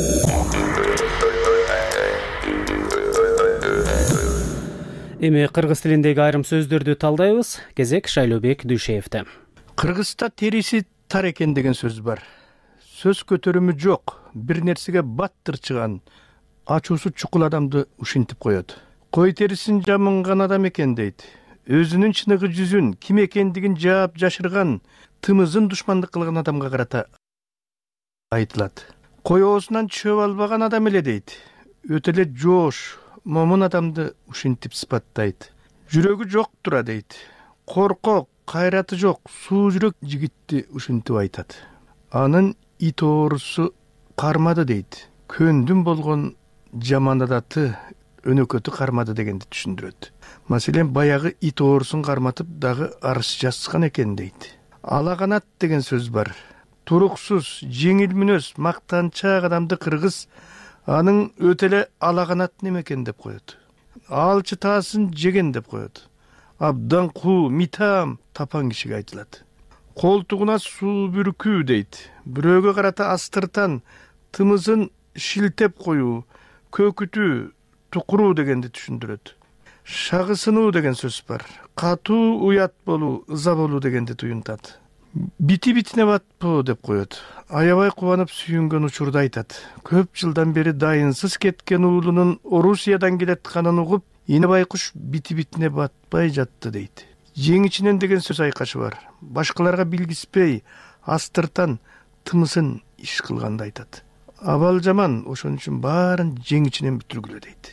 Эми кыргыз тилиндеги айрым сөздөрдү талдайбыз. Кезек Шайлообек Дүйшеевде. Кыргызда териси тар экен деген сөз бар. Сөз көтөрүмү жок, бир нерсеге баттырчыган, ачуусу чукул адамды ушинтип коет. Кой терисин жамынган адам экен дейт. Өзүнүн чыныгы жүзүн, ким экендигин жаап жашырган, тымызын душмандык кылган адамга карата айтылат. Кой оозунан чөп албаган адам эле дейт. Өтө эле жоош, момун адамды ушинтип сыпаттайт. Жүрөгү жок тура дейт. Коркок, кайраты жок, суу жүрөк жигитти ушинтип айтат. Анын ит оорусу кармады дейт. Көндүм болгон жаман адаты өнөкөтү кармады дегенди түшүндүрөт. Маселен, баягы ит оорусун карматып дагы арыз жазган экен дейт. Алаганат деген сөз бар. Туруксуз, жеңил мүнөз, мактанчаак адамды кыргыз анын өтө эле алаганат немекен деп коет. Алчы таасын жеген деп коет. Абдан куу, митам, тапан кишиге айтылат. Колтугуна суу бүркүү дейт. Бирөөгө карата астыртан, тымызын шилтеп коюу, көкүтүү, тукуруу дегенди түшүндүрөт. Шагысынуу деген сөз бар. Катуу уят болуу, ыза болуу дегенди туюнтат. Бити битине батпоо деп коет. Аябай кубанып сүйүнгөн учурда айтат. Көп жылдан бери дайынсыз кеткен уулунун Орусиядан келатканын угуп, ине байкуш бити битине батпай жатты дейт. Жеңичинен деген сөз айкашы бар. Башкаларга билгиспей, астыртан, тымысын иш кылганды айтат. Абал жаман, ошон үчүн баарын жеңичинен бүтүргүлө дейт.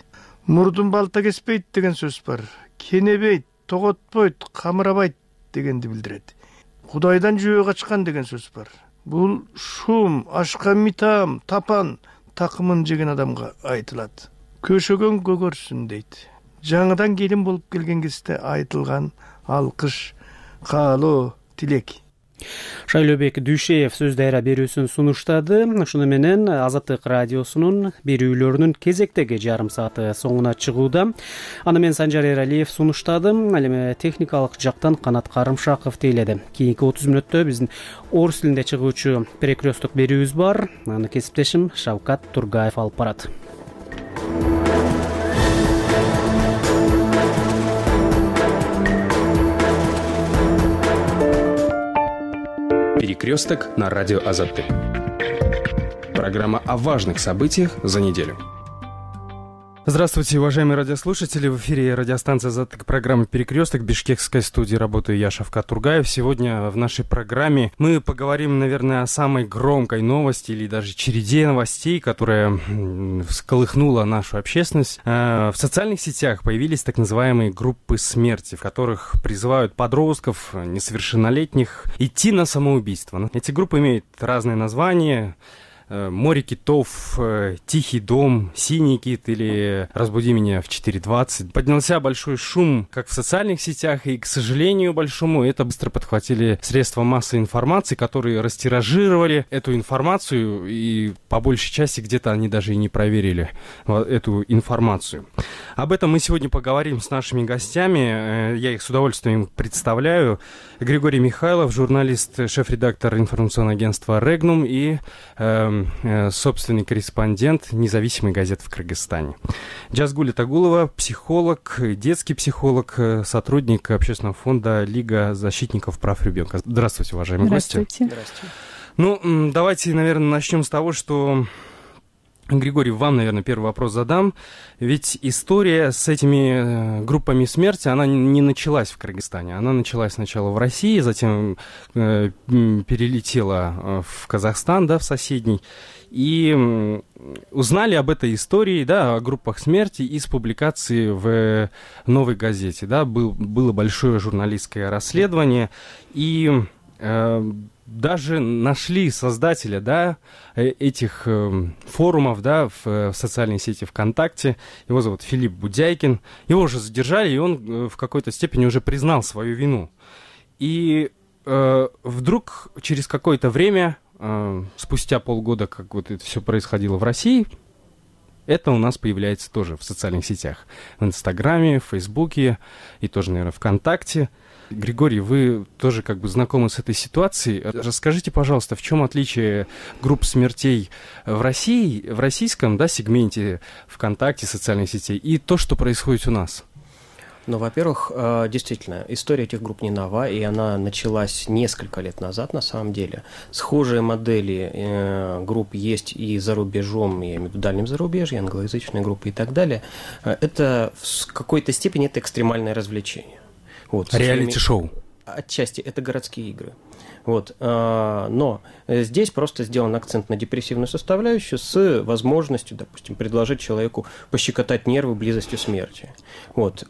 мурдун балта кеспейт деген сөз бар. Кенебейт, тоготпойт, камырабайт дегенди билдирет. Кудайдан жөө качкан деген сөз бар. Бул шум, ашка митам, тапан такымын жеген адамга айтылат. Көшөгөн көгөрсүн дейт. Жаңыдан келин болуп келген кезде айтылган алкыш, каалоо, тилек. Шайлообек Дүйшеев сөз дайра берүүсүн сунуштады. Ушуну менен Азаттык радиосунун берүүлөрүнүн кезектеги жарым сааты соңуна чыгууда. Аны мен Санжар Эралиев сунуштадым. Ал эми техникалык жактан Канат Карымшаков тейледи. Кийинки отуз мүнөттө биздин орус тилинде чыгуучу перекресток берүүбүз бар. Аны кесиптешим Шавкат Тургаев алып барат. Перекресток на радио Азаттык. Программа о важных событиях за неделю. Здравствуйте, уважаемые радиослушатели. В эфире радиостанция «Азаттык», программа «Перекресток». В бишкекской студии работаю я, Шавкат Тургаев. Сегодня в нашей программе мы поговорим, наверное, о самой громкой новости или даже череде новостей, которая всколыхнула нашу общественность. В социальных сетях появились так называемые группы смерти, в которых призывают подростков, несовершеннолетних, идти на самоубийство. Эти группы имеют разные названия: «Море китов», «Тихий дом», «Синий кит» или «Разбуди меня в четыре двадцать». Поднялся большой шум как в социальных сетях, и, к сожалению большому, это быстро подхватили средства массовой информации, которые растиражировали эту информацию, и по большей части где-то они даже и не проверили эту информацию. Об этом мы сегодня поговорим с нашими гостями. Я их с удовольствием представляю. Григорий Михайлов, журналист, шеф-редактор информационного агентства «Регнум» и э, э, собственный корреспондент независимой газеты в Кыргызстане. Джазгуль Тагулова, психолог, детский психолог, сотрудник общественного фонда «Лига защитников прав ребенка». Здравствуйте, уважаемые гости. Здравствуйте. Здравствуйте. Ну, давайте, наверное, начнем с того, что... Григорий, вам, наверное, первый вопрос задам. Ведь история с этими группами смерти, она не началась в Кыргызстане. Она началась сначала в России, затем э, перелетела в Казахстан, да, в соседний. И узнали об этой истории, да, о группах смерти из публикации в «Новой газете». Да, был, было большое журналистское расследование, и... Э, даже нашли создателя, да, этих э, форумов, да, в, в социальной сети ВКонтакте. Его зовут Филипп Будяйкин. Его уже задержали, и он э, в какой-то степени уже признал свою вину. И э, вдруг через какое-то время, э, спустя полгода, как вот это все происходило в России, это у нас появляется тоже в социальных сетях. В Инстаграме, в Фейсбуке и тоже, наверное, ВКонтакте. Григорий, вы тоже как бы знакомы с этой ситуацией. Расскажите, пожалуйста, в чем отличие групп смертей в России, в российском, да, сегменте ВКонтакте, социальных сетей, и то, что происходит у нас? Ну, во-первых, действительно, история этих групп не нова, и она началась несколько лет назад, на самом деле. Схожие модели групп есть и за рубежом, я имею в виду дальнем зарубежье, англоязычные группы и так далее. Это в какой-то степени это экстремальное развлечение. Вот, реалити-шоу. Отчасти это городские игры. Вот. Но здесь просто сделан акцент на депрессивную составляющую с возможностью, допустим, предложить человеку пощекотать нервы близостью смерти. Вот.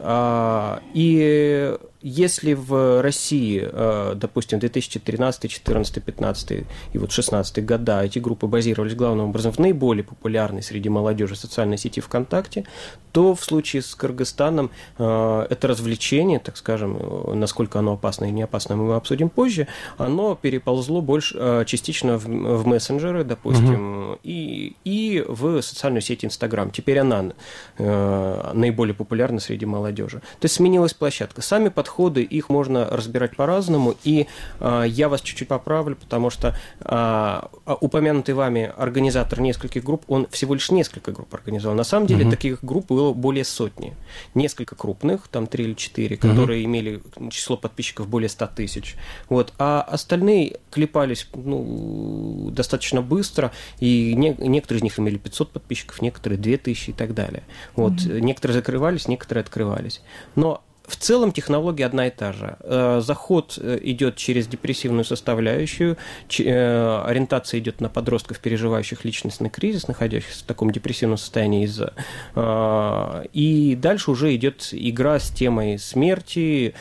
И если в России, допустим, две тысячи тринадцатый, четырнадцатый, пятнадцатый и вот шестнадцатый года эти группы базировались главным образом в наиболее популярной среди молодежи социальной сети ВКонтакте, то в случае с Кыргызстаном это развлечение, так скажем, насколько оно опасно и не опасно, мы обсудим позже, оно переползло больше частично в, в мессенджеры, допустим, угу. и, и в социальную сеть Инстаграм. Теперь она э, наиболее популярна среди молодежи. То есть сменилась площадка. Сами подходы, их можно разбирать по-разному, и э, я вас чуть-чуть поправлю, потому что э, упомянутый вами организатор нескольких групп, он всего лишь несколько групп организовал. На самом деле угу. таких групп было более сотни. Несколько крупных, там три или четыре, которые угу. имели число подписчиков более ста тысяч. Вот. А остальные клепались ну, достаточно быстро, и не, некоторые из них имели пятьсот подписчиков, некоторые две тысячи и так далее. Вот. Mm-hmm. Некоторые закрывались, некоторые открывались. Но В целом технология одна и та же. Заход идет через депрессивную составляющую, ориентация идет на подростков, переживающих личностный кризис, находящихся в таком депрессивном состоянии из-за... И дальше уже идет игра с темой смерти,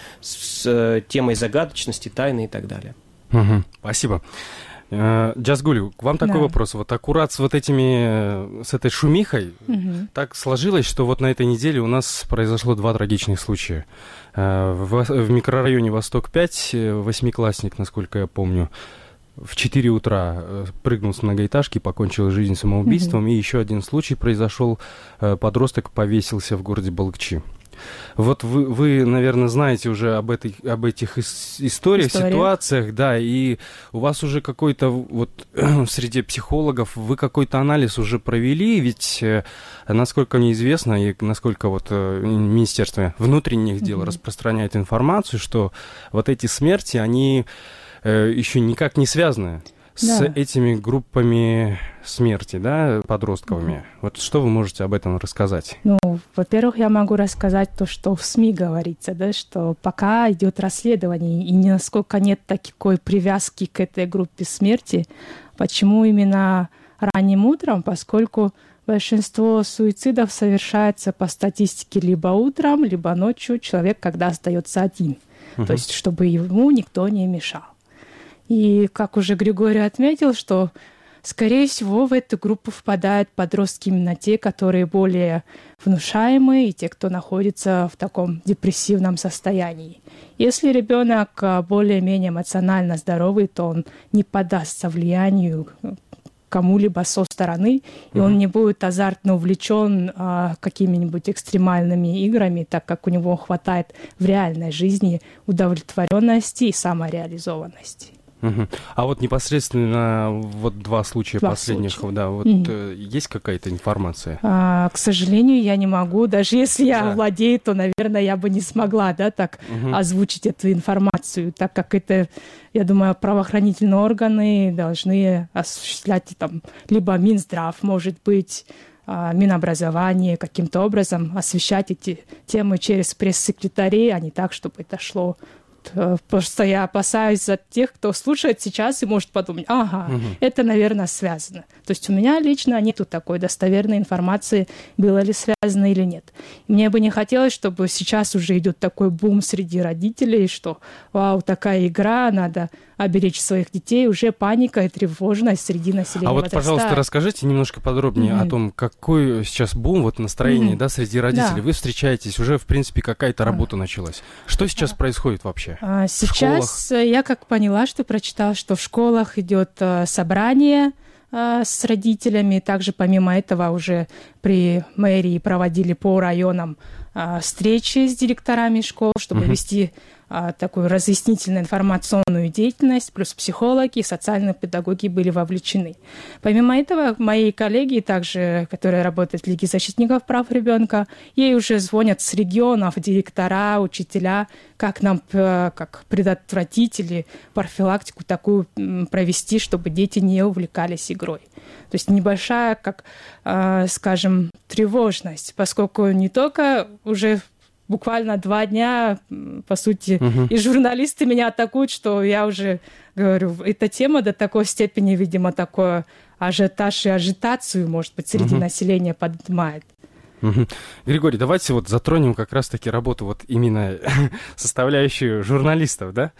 с темой загадочности, тайны и так далее. Угу, спасибо. Джазгуль, к вам такой да. вопрос. Вот аккурат с вот этими, с этой шумихой угу. так сложилось, что вот на этой неделе у нас произошло два трагичных случая. В, в микрорайоне Восток пять восьмиклассник, насколько я помню, в четыре утра прыгнул с многоэтажки, покончил жизнь самоубийством. Угу. И еще один случай произошел. Подросток повесился в городе Балыкчи. Вот вы, вы, наверное, знаете уже об, этой, об этих ис- историях, История. ситуациях, да, и у вас уже какой-то, вот, среди психологов, вы какой-то анализ уже провели, ведь, насколько мне известно, и насколько вот Министерство внутренних дел mm-hmm. распространяет информацию, что вот эти смерти, они э, еще никак не связаны с да. этими группами смерти, да, подростковыми. Mm-hmm. Вот что вы можете об этом рассказать? Ну, во-первых, я могу рассказать то, что в СМИ говорится, да, что пока идет расследование, и насколько нет такой привязки к этой группе смерти. Почему именно ранним утром? Поскольку большинство суицидов совершается по статистике либо утром, либо ночью, человек, когда остается один. Mm-hmm. То есть, чтобы ему никто не мешал. И, как уже Григорий отметил, что, скорее всего, в эту группу впадают подростки именно те, которые более внушаемые, и те, кто находится в таком депрессивном состоянии. Если ребенок более-менее эмоционально здоровый, то он не поддастся влиянию кому-либо со стороны, и mm-hmm. он не будет азартно увлечен а, какими-нибудь экстремальными играми, так как у него хватает в реальной жизни удовлетворенности и самореализованности. Угу. А вот непосредственно вот два случая два последних, случая. да, вот угу. э, есть какая-то информация? А, к сожалению, я не могу. Даже если я да. владею, то, наверное, я бы не смогла, да, так угу. озвучить эту информацию, так как это, я думаю, правоохранительные органы должны осуществлять там либо Минздрав, может быть, Минобразование, каким-то образом освещать эти темы через пресс-секретарей, а не так, чтобы это шло. Просто я опасаюсь за тех, кто слушает сейчас и может подумать, ага, угу. это, наверное, связано. То есть у меня лично нету такой достоверной информации, было ли связано или нет. Мне бы не хотелось, чтобы сейчас уже идет такой бум среди родителей, что, вау, такая игра, надо оберечь своих детей, уже паника и тревожность среди населения. А вот, возрастает. Пожалуйста, расскажите немножко подробнее mm-hmm. о том, какой сейчас бум, вот настроение, mm-hmm. да, среди родителей. Да. Вы встречаетесь, уже, в принципе, какая-то работа mm-hmm. началась. Что сейчас mm-hmm. происходит вообще? А, сейчас я как поняла, что прочитала, что в школах идет а, собрание а, с родителями. Также, помимо этого, уже при мэрии проводили по районам а, встречи с директорами школ, чтобы mm-hmm. вести такую разъяснительную информационную деятельность, плюс психологи и социальные педагоги были вовлечены. Помимо этого, мои коллеги, также, которые работают в Лиге защитников прав ребенка, ей уже звонят с регионов, директора, учителя, как нам как предотвратить или профилактику такую провести, чтобы дети не увлекались игрой. То есть небольшая, как, скажем, тревожность, поскольку не только уже буквально два дня, по сути, uh-huh. и журналисты меня атакуют, что я уже говорю, эта тема до такой степени, видимо, такой ажиотаж и ажитацию, может быть, среди uh-huh. населения поднимает. Uh-huh. Григорий, давайте вот затронем как раз-таки работу вот именно составляющую журналистов, да?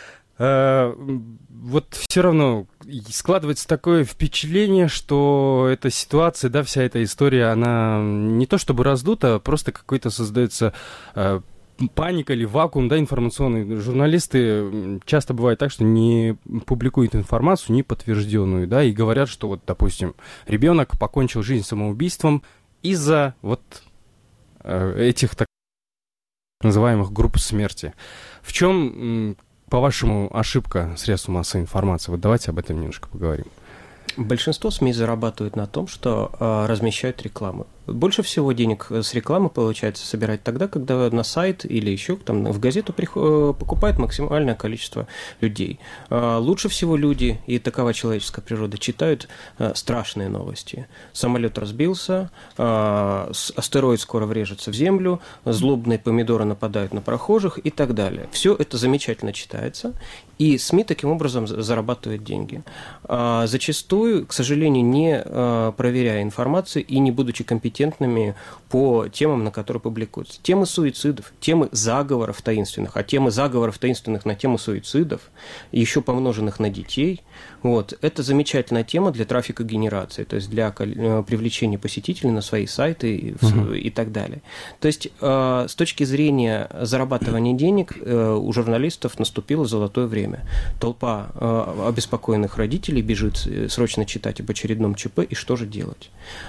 Вот все равно складывается такое впечатление, что эта ситуация, да, вся эта история, она не то чтобы раздута, а просто какой-то создается э, паника или вакуум, да, информационный. Журналисты часто бывает так, что не публикуют информацию неподтвержденную, да, и говорят, что вот, допустим, ребенок покончил жизнь самоубийством из-за вот э, этих так называемых групп смерти. В чем, по-вашему, ошибка средств массовой информации? Вот давайте об этом немножко поговорим. Большинство СМИ зарабатывают на том, что э, размещают рекламу. Больше всего денег с рекламы получается собирать тогда, когда на сайт или еще там, в газету покупает максимальное количество людей. Лучше всего люди, и такова человеческая природа, читают страшные новости. Самолет разбился, астероид скоро врежется в землю, злобные помидоры нападают на прохожих и так далее. Все это замечательно читается, и СМИ таким образом зарабатывают деньги. Зачастую, к сожалению, не проверяя информацию и не будучи компетентными по темам, на которые публикуются. Темы суицидов, темы заговоров таинственных, а темы заговоров таинственных на тему суицидов, еще помноженных на детей, вот, это замечательная тема для трафика генерации, то есть для привлечения посетителей на свои сайты и, угу. и так далее. То есть с точки зрения зарабатывания денег у журналистов наступило золотое время. Толпа обеспокоенных родителей бежит срочно читать об очередном ЧП, и что же делать?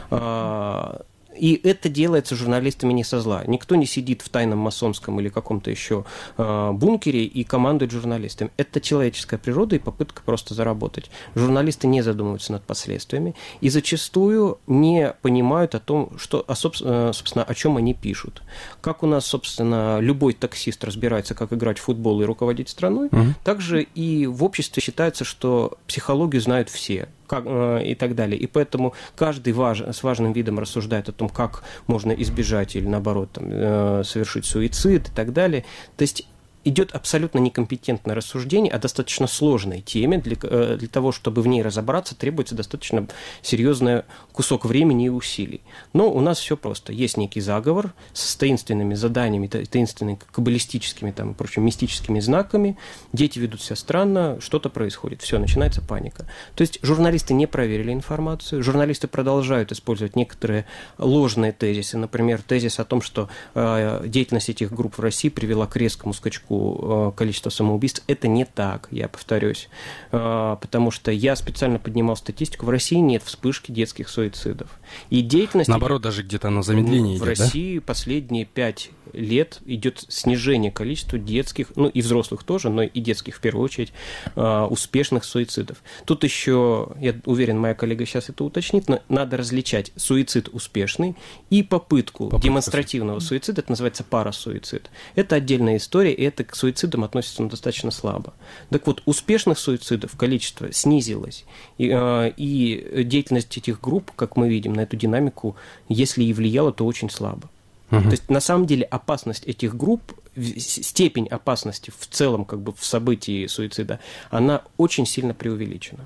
И это делается журналистами не со зла. Никто не сидит в тайном масонском или каком-то еще э, бункере и командует журналистами. Это человеческая природа и попытка просто заработать. Журналисты не задумываются над последствиями и зачастую не понимают о том, что, о, собственно, о чем они пишут. Как у нас, собственно, любой таксист разбирается, как играть в футбол и руководить страной, mm-hmm. также и в обществе считается, что психологию знают все. Как, э, и так далее. И поэтому каждый важ, с важным видом рассуждает о том, как можно избежать или, наоборот, там, э, совершить суицид и так далее. То есть идет абсолютно некомпетентное рассуждение о достаточно сложной теме. Для, для того, чтобы в ней разобраться, требуется достаточно серьезный кусок времени и усилий. Но у нас все просто. Есть некий заговор с таинственными заданиями, таинственными каббалистическими там, и прочими мистическими знаками. Дети ведут себя странно, что-то происходит. Все, начинается паника. То есть журналисты не проверили информацию, журналисты продолжают использовать некоторые ложные тезисы. Например, тезис о том, что э, деятельность этих групп в России привела к резкому скачку количество самоубийств. Это не так, я повторюсь. Потому что я специально поднимал статистику. В России нет вспышки детских суицидов. И деятельность... Наоборот, даже где-то на замедление в идет, России да? последние пять лет идет снижение количества детских, ну и взрослых тоже, но и детских в первую очередь, успешных суицидов. Тут еще, я уверен, моя коллега сейчас это уточнит, но надо различать суицид успешный и попытку Попытка. демонстративного суицида. Это называется парасуицид. Это отдельная история, и это к суицидам относится ну, достаточно слабо. Так вот, успешных суицидов количество снизилось, и, и деятельность этих групп, как мы видим, на эту динамику, если и влияла, то очень слабо. Угу. То есть, на самом деле, опасность этих групп, степень опасности в целом как бы в событии суицида, она очень сильно преувеличена.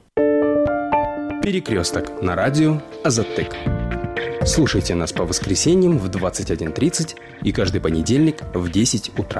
Перекресток на радио Азаттык. Слушайте нас по воскресеньям в двадцать один тридцать и каждый понедельник в десять утра.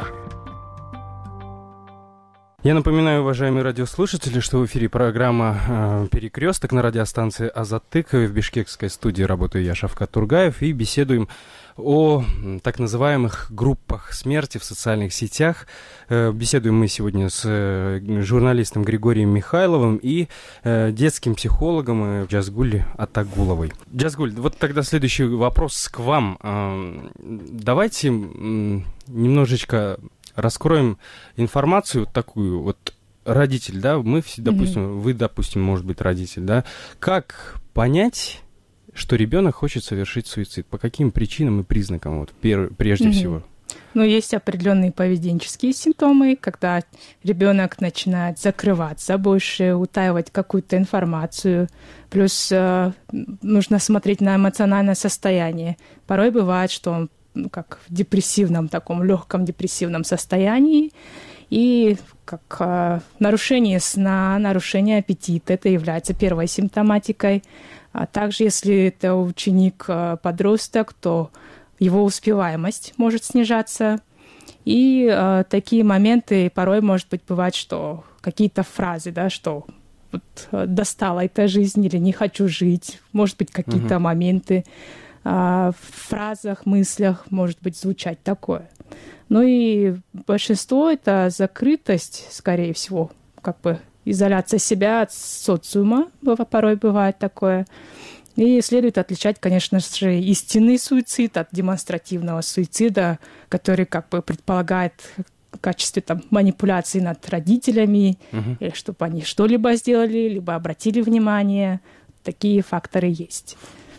Я напоминаю, уважаемые радиослушатели, что в эфире программа э, «Перекресток» на радиостанции «Азаттык». В бишкекской студии работаю я, Шавкат Тургаев, и беседуем о так называемых группах смерти в социальных сетях. Э, беседуем мы сегодня с э, журналистом Григорием Михайловым и э, детским психологом э, Джазгуль Атагуловой. Джазгуль, вот тогда следующий вопрос к вам. Э, давайте э, немножечко... раскроем информацию такую, вот родитель, да, мы, допустим, mm-hmm. вы, допустим, может быть, родитель, да, как понять, что ребенок хочет совершить суицид, по каким причинам и признакам, вот, пер, прежде mm-hmm. всего? Ну, есть определенные поведенческие симптомы, когда ребенок начинает закрываться больше, утаивать какую-то информацию, плюс э, нужно смотреть на эмоциональное состояние. Порой бывает, что он ну, как в депрессивном, таком легком депрессивном состоянии, и как э, нарушение сна, нарушение аппетита, это является первой симптоматикой. А также, если это ученик-подросток, то его успеваемость может снижаться. И э, такие моменты порой, может быть, бывает, что какие-то фразы, да, что вот, достала эта жизнь или не хочу жить, может быть, какие-то uh-huh. моменты, в фразах, мыслях может быть звучать такое. Ну и большинство — это закрытость, скорее всего, как бы изоляция себя от социума, порой бывает такое. И следует отличать, конечно же, истинный суицид от демонстративного суицида, который как бы предполагает в качестве там, манипуляции над родителями, uh-huh. или чтобы они что-либо сделали, либо обратили внимание. Такие факторы есть.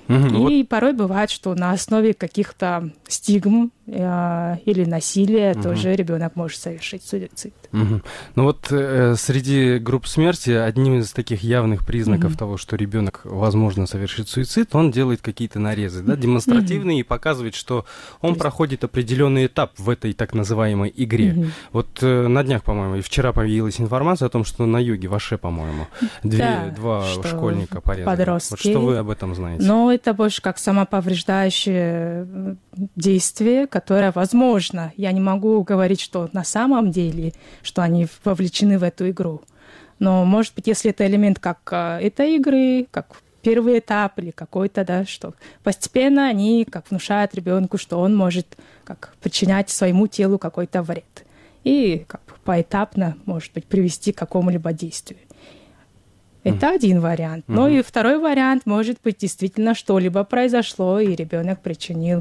Угу, и вот. Порой бывает, что на основе каких-то стигм э, или насилия угу. тоже ребенок может совершить суицид. Угу. Ну вот э, среди групп смерти одним из таких явных признаков угу. того, что ребенок, возможно, совершит суицид, он делает какие-то нарезы, да, демонстративные, угу. и показывает, что он есть... проходит определенный этап в этой так называемой игре. Угу. Вот э, на днях, по-моему, и вчера появилась информация о том, что на юге, в Аше, по-моему, две, да, два школьника порезали. Подростки. Вот что вы об этом знаете? Ну, это больше как самоповреждающее действие, которое возможно. Я не могу говорить, что на самом деле, что они вовлечены в эту игру. Но, может быть, если это элемент как э, этой игры, как первый этап или какой-то, да, что постепенно они как внушают ребенку, что он может как причинять своему телу какой-то вред. И как поэтапно, может быть, привести к какому-либо действию. Это mm. один вариант. Mm-hmm. Ну и второй вариант, может быть, действительно что-либо произошло, и ребенок причинил...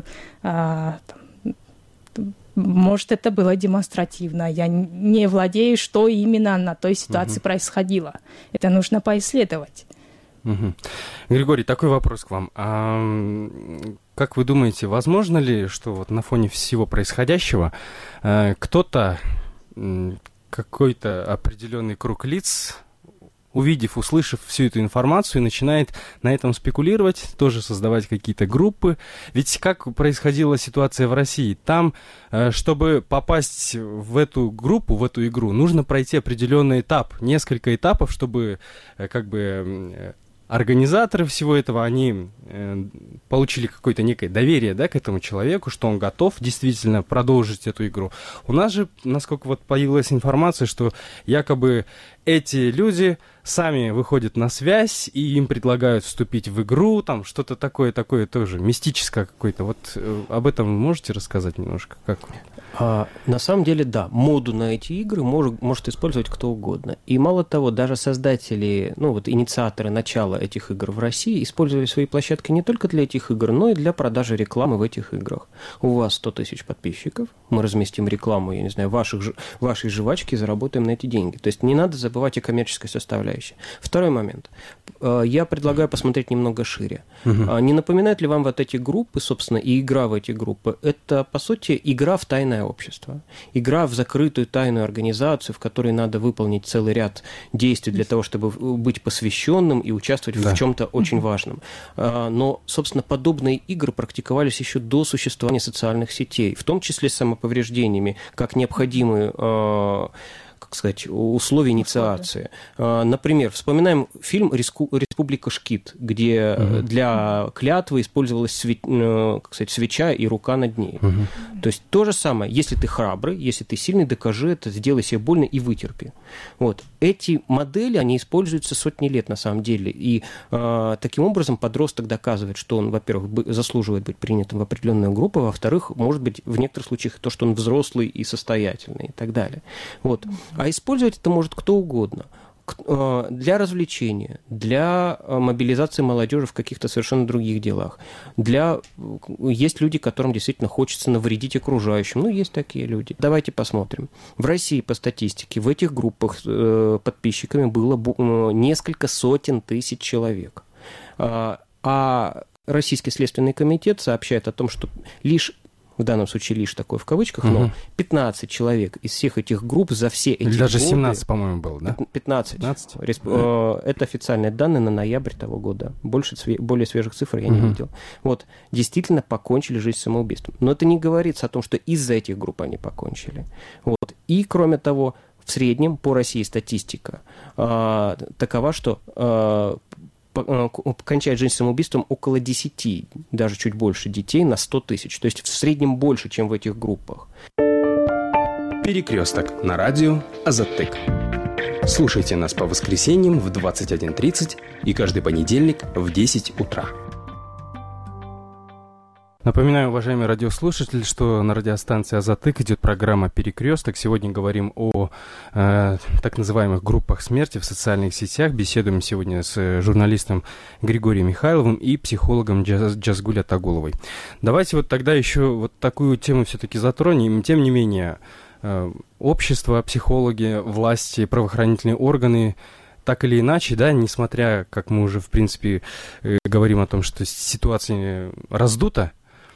А, там, может, это было демонстративно. Я не владею, что именно на той ситуации mm-hmm. происходило. Это нужно поисследовать. Mm-hmm. Григорий, такой вопрос к вам. А, как вы думаете, возможно ли, что вот на фоне всего происходящего э, кто-то, э, какой-то определенный круг лиц... увидев, услышав всю эту информацию, начинает на этом спекулировать, тоже создавать какие-то группы. Ведь как происходила ситуация в России? Там, чтобы попасть в эту группу, в эту игру, нужно пройти определенный этап, несколько этапов, чтобы как бы... организаторы всего этого, они э, получили какое-то некое доверие, да, к этому человеку, что он готов действительно продолжить эту игру. У нас же, насколько вот появилась информация, что якобы эти люди сами выходят на связь, и им предлагают вступить в игру, там что-то такое, такое тоже мистическое какое-то. Вот э, об этом можете рассказать немножко? Как? А, на самом деле, да, моду на эти игры может, может использовать кто угодно. И мало того, даже создатели, ну вот инициаторы начала этих игр в России использовали свои площадки не только для этих игр, но и для продажи рекламы в этих играх. У вас сто тысяч подписчиков, мы разместим рекламу, я не знаю, ваших, вашей жвачки, заработаем на эти деньги. То есть не надо забывать о коммерческой составляющей. Второй момент. Я предлагаю посмотреть немного шире. Угу. Не напоминают ли вам вот эти группы, собственно, и игра в эти группы? Это, по сути, игра в тайное общество. Игра в закрытую тайную организацию, в которой надо выполнить целый ряд действий для того, чтобы быть посвященным и участвовать да. в чем-то очень важном. Но, собственно, подобные игры практиковались еще до существования социальных сетей, в том числе с самоповреждениями, как необходимые, как сказать, условия инициации. Например, вспоминаем фильм «Республика Шкит», где угу. для клятвы использовалась све... как сказать, свеча и рука над ней. Угу. То есть то же самое. Если ты храбрый, если ты сильный, докажи это, сделай себе больно и вытерпи. Вот. Эти модели, они используются сотни лет на самом деле. И э, таким образом подросток доказывает, что он, во-первых, заслуживает быть принятым в определенную группу, во-вторых, может быть, в некоторых случаях то, что он взрослый и состоятельный и так далее. Вот. А использовать это может кто угодно. Для развлечения, для мобилизации молодежи в каких-то совершенно других делах. Для... Есть люди, которым действительно хочется навредить окружающим. Ну, есть такие люди. Давайте посмотрим. В России, по статистике, в этих группах подписчиками было несколько сотен тысяч человек. А Российский следственный комитет сообщает о том, что лишь в данном случае лишь такое в кавычках, угу. но пятнадцать человек из всех этих групп за все эти годы... Даже семнадцать, по-моему, было, да? пятнадцать. пятнадцать? Респ... Да. Это официальные данные на ноябрь того года. Больше, более свежих цифр я угу. не видел. Вот, действительно покончили жизнь самоубийством. Но это не говорится о том, что из-за этих групп они покончили. Вот. И, кроме того, в среднем по России статистика а, такова, что... А, кончает жизнь самоубийством около десяти, даже чуть больше детей на сто тысяч. То есть в среднем больше, чем в этих группах. Перекресток на радио Азаттык. Слушайте нас по воскресеньям в двадцать один тридцать и каждый понедельник в десять утра. Напоминаю, уважаемые радиослушатели, что на радиостанции «Азаттык» идет программа «Перекресток». Сегодня говорим о э, так называемых группах смерти в социальных сетях. Беседуем сегодня с журналистом Григорием Михайловым и психологом Джаз, Джазгуль Атагуловой. Давайте вот тогда еще вот такую тему все-таки затронем. Тем не менее, э, общество, психологи, власти, правоохранительные органы так или иначе, да, несмотря, как мы уже, в принципе, говорим о том, что ситуация раздута,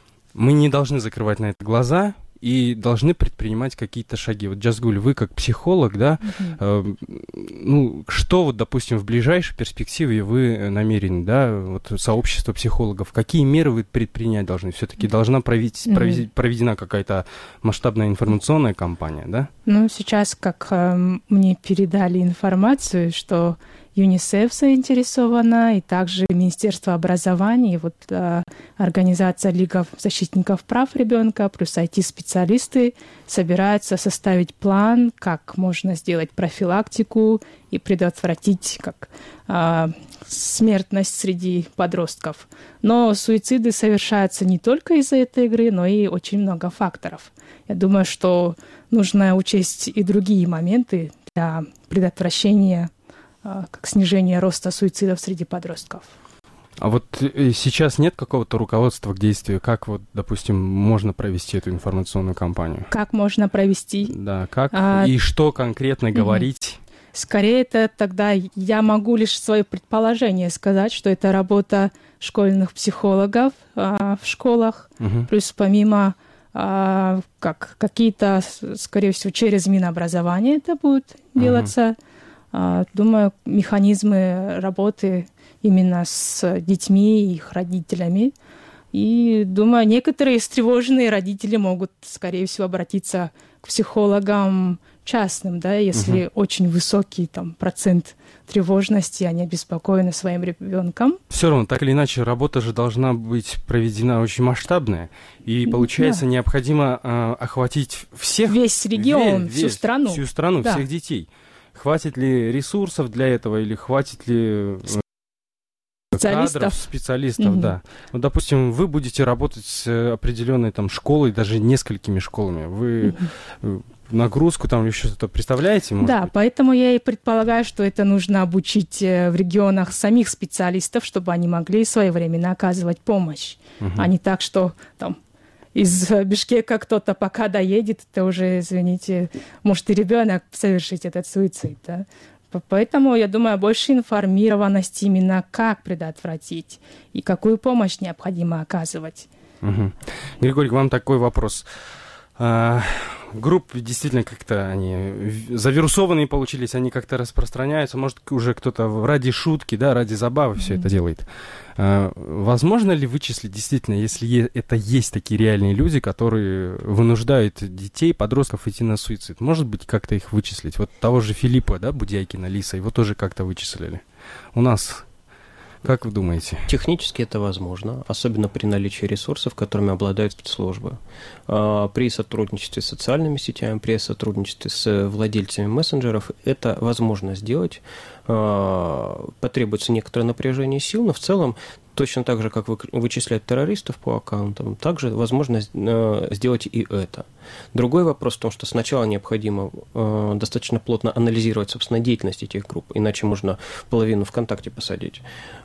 мы не должны закрывать на это глаза и должны предпринимать какие-то шаги. Вот, Джазгуль, вы как психолог, да, mm-hmm. э, ну, что вот, допустим, в ближайшей перспективе вы намерены, да, вот сообщество психологов, какие меры вы предпринять должны? Все-таки должна провести, mm-hmm. провести, проведена какая-то масштабная информационная кампания, да? Ну, сейчас, как э, мне передали информацию, что ЮНИСЕФ заинтересована, и также Министерство образования, и вот э, организация Лига защитников прав ребенка, плюс ай ти-специалисты собираются составить план, как можно сделать профилактику и предотвратить как, э, смертность среди подростков. Но суициды совершаются не только из-за этой игры, но и очень много факторов. Я думаю, что нужно учесть и другие моменты для предотвращения как снижение роста суицидов среди подростков. А вот сейчас нет какого-то руководства к действию? Как вот, допустим, можно провести эту информационную кампанию? Как можно провести? Да, как а... и что конкретно говорить? Скорее, это тогда я могу лишь свое предположение сказать, что это работа школьных психологов а, в школах, угу. плюс помимо а, как какие-то, скорее всего, через Минобразование это будет угу. делаться. Думаю, механизмы работы именно с детьми и их родителями. И, думаю, некоторые встревоженные родители могут, скорее всего, обратиться к психологам частным, да, если угу. очень высокий там, процент тревожности, они обеспокоены своим ребенком. Все равно, так или иначе, работа же должна быть проведена очень масштабная. И, получается, да. необходимо э, охватить всех... Весь регион, весь, всю страну. Всю страну, да. всех детей. Хватит ли ресурсов для этого или хватит ли специалистов, кадров, специалистов, mm-hmm. да. Ну, допустим, вы будете работать с определенной там школой, даже несколькими школами. Вы mm-hmm. нагрузку там еще что-то представляете? Может да, быть? Поэтому я и предполагаю, что это нужно обучить в регионах самих специалистов, чтобы они могли своевременно оказывать помощь, mm-hmm. а не так, что там из Бишкека кто-то пока доедет, это уже, извините, может и ребенок совершить этот суицид. Да? Поэтому, я думаю, больше информированности именно как предотвратить и какую помощь необходимо оказывать. Угу. Григорий, к вам такой вопрос. А, группы действительно как-то они завирусованные получились, они как-то распространяются. Может, уже кто-то ради шутки, да, ради забавы все mm-hmm. это делает. А, возможно ли вычислить действительно, если это есть такие реальные люди, которые вынуждают детей, подростков идти на суицид? Может быть, как-то их вычислить? Вот того же Филиппа, да, Будяйкина, Лиса, его тоже как-то вычислили. У нас... Как вы думаете? Технически это возможно, особенно при наличии ресурсов, которыми обладают спецслужбы. При сотрудничестве с социальными сетями, при сотрудничестве с владельцами мессенджеров это возможно сделать. Потребуется некоторое напряжение сил, но в целом точно так же, как вычислять террористов по аккаунтам, также возможно сделать и это. Другой вопрос в том, что сначала необходимо достаточно плотно анализировать, собственно, деятельность этих групп, иначе можно половину ВКонтакте посадить.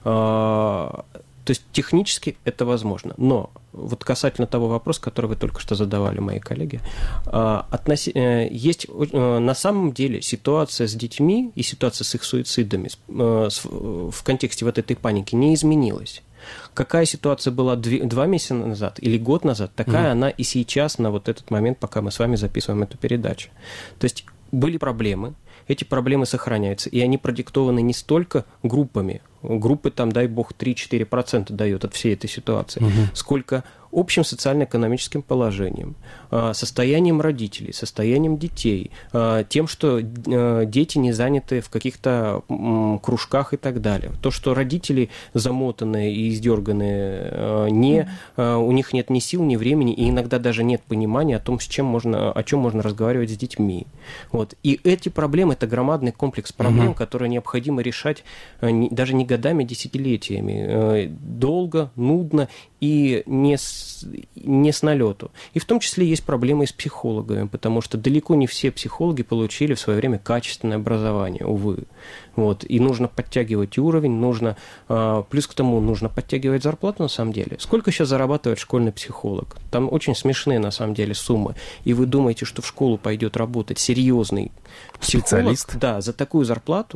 То есть технически это возможно. Но вот касательно того вопроса, который вы только что задавали, мои коллеги, относи... есть на самом деле ситуация с детьми и ситуация с их суицидами в контексте вот этой паники не изменилась. Какая ситуация была два месяца назад или год назад, такая mm. она и сейчас на вот этот момент, пока мы с вами записываем эту передачу. То есть были проблемы, эти проблемы сохраняются, и они продиктованы не столько группами, группы там, дай бог, три-четыре процента дают от всей этой ситуации, угу. сколько общим социально-экономическим положением, состоянием родителей, состоянием детей, тем, что дети не заняты в каких-то кружках и так далее. То, что родители замотанные и издерганные, не, у них нет ни сил, ни времени, и иногда даже нет понимания о том, с чем можно, о чем можно разговаривать с детьми. Вот. И эти проблемы, это громадный комплекс проблем, угу. которые необходимо решать даже не годами, а десятилетиями. Долго, нудно и не с, не с налету. И в том числе есть проблемы и с психологами, потому что далеко не все психологи получили в свое время качественное образование, увы. Вот. И нужно подтягивать уровень, нужно, плюс к тому нужно подтягивать зарплату на самом деле. Сколько сейчас зарабатывает школьный психолог? Там очень смешные на самом деле суммы. И вы думаете, что в школу пойдет работать серьезный психолог? Специалист? Да, за такую зарплату?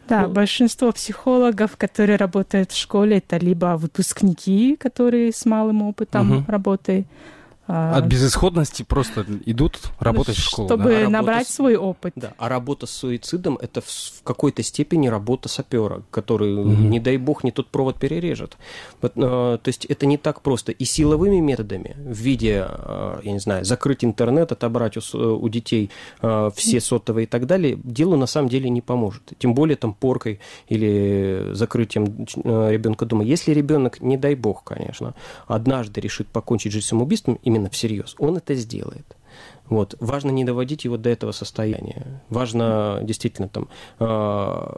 Да, ну, большинство психологов, которые работают в школе, это либо выпускники, которые с малым опытом угу. работы. От безысходности просто идут работать в школу. Чтобы да? набрать с... свой опыт. Да, а работа с суицидом – это в, в какой-то степени работа сапера, который, угу. не дай бог, не тот провод перережет. Вот, э, то есть это не так просто. И силовыми методами, в виде, э, я не знаю, закрыть интернет, отобрать у, у детей э, все сотовые и так далее, делу на самом деле не поможет. Тем более там поркой или закрытием э, ребенка дома. Если ребенок, не дай бог, конечно, однажды решит покончить жизнь самоубийством, именно всерьез, он это сделает. Вот. Важно не доводить его до этого состояния. Важно действительно, там, э,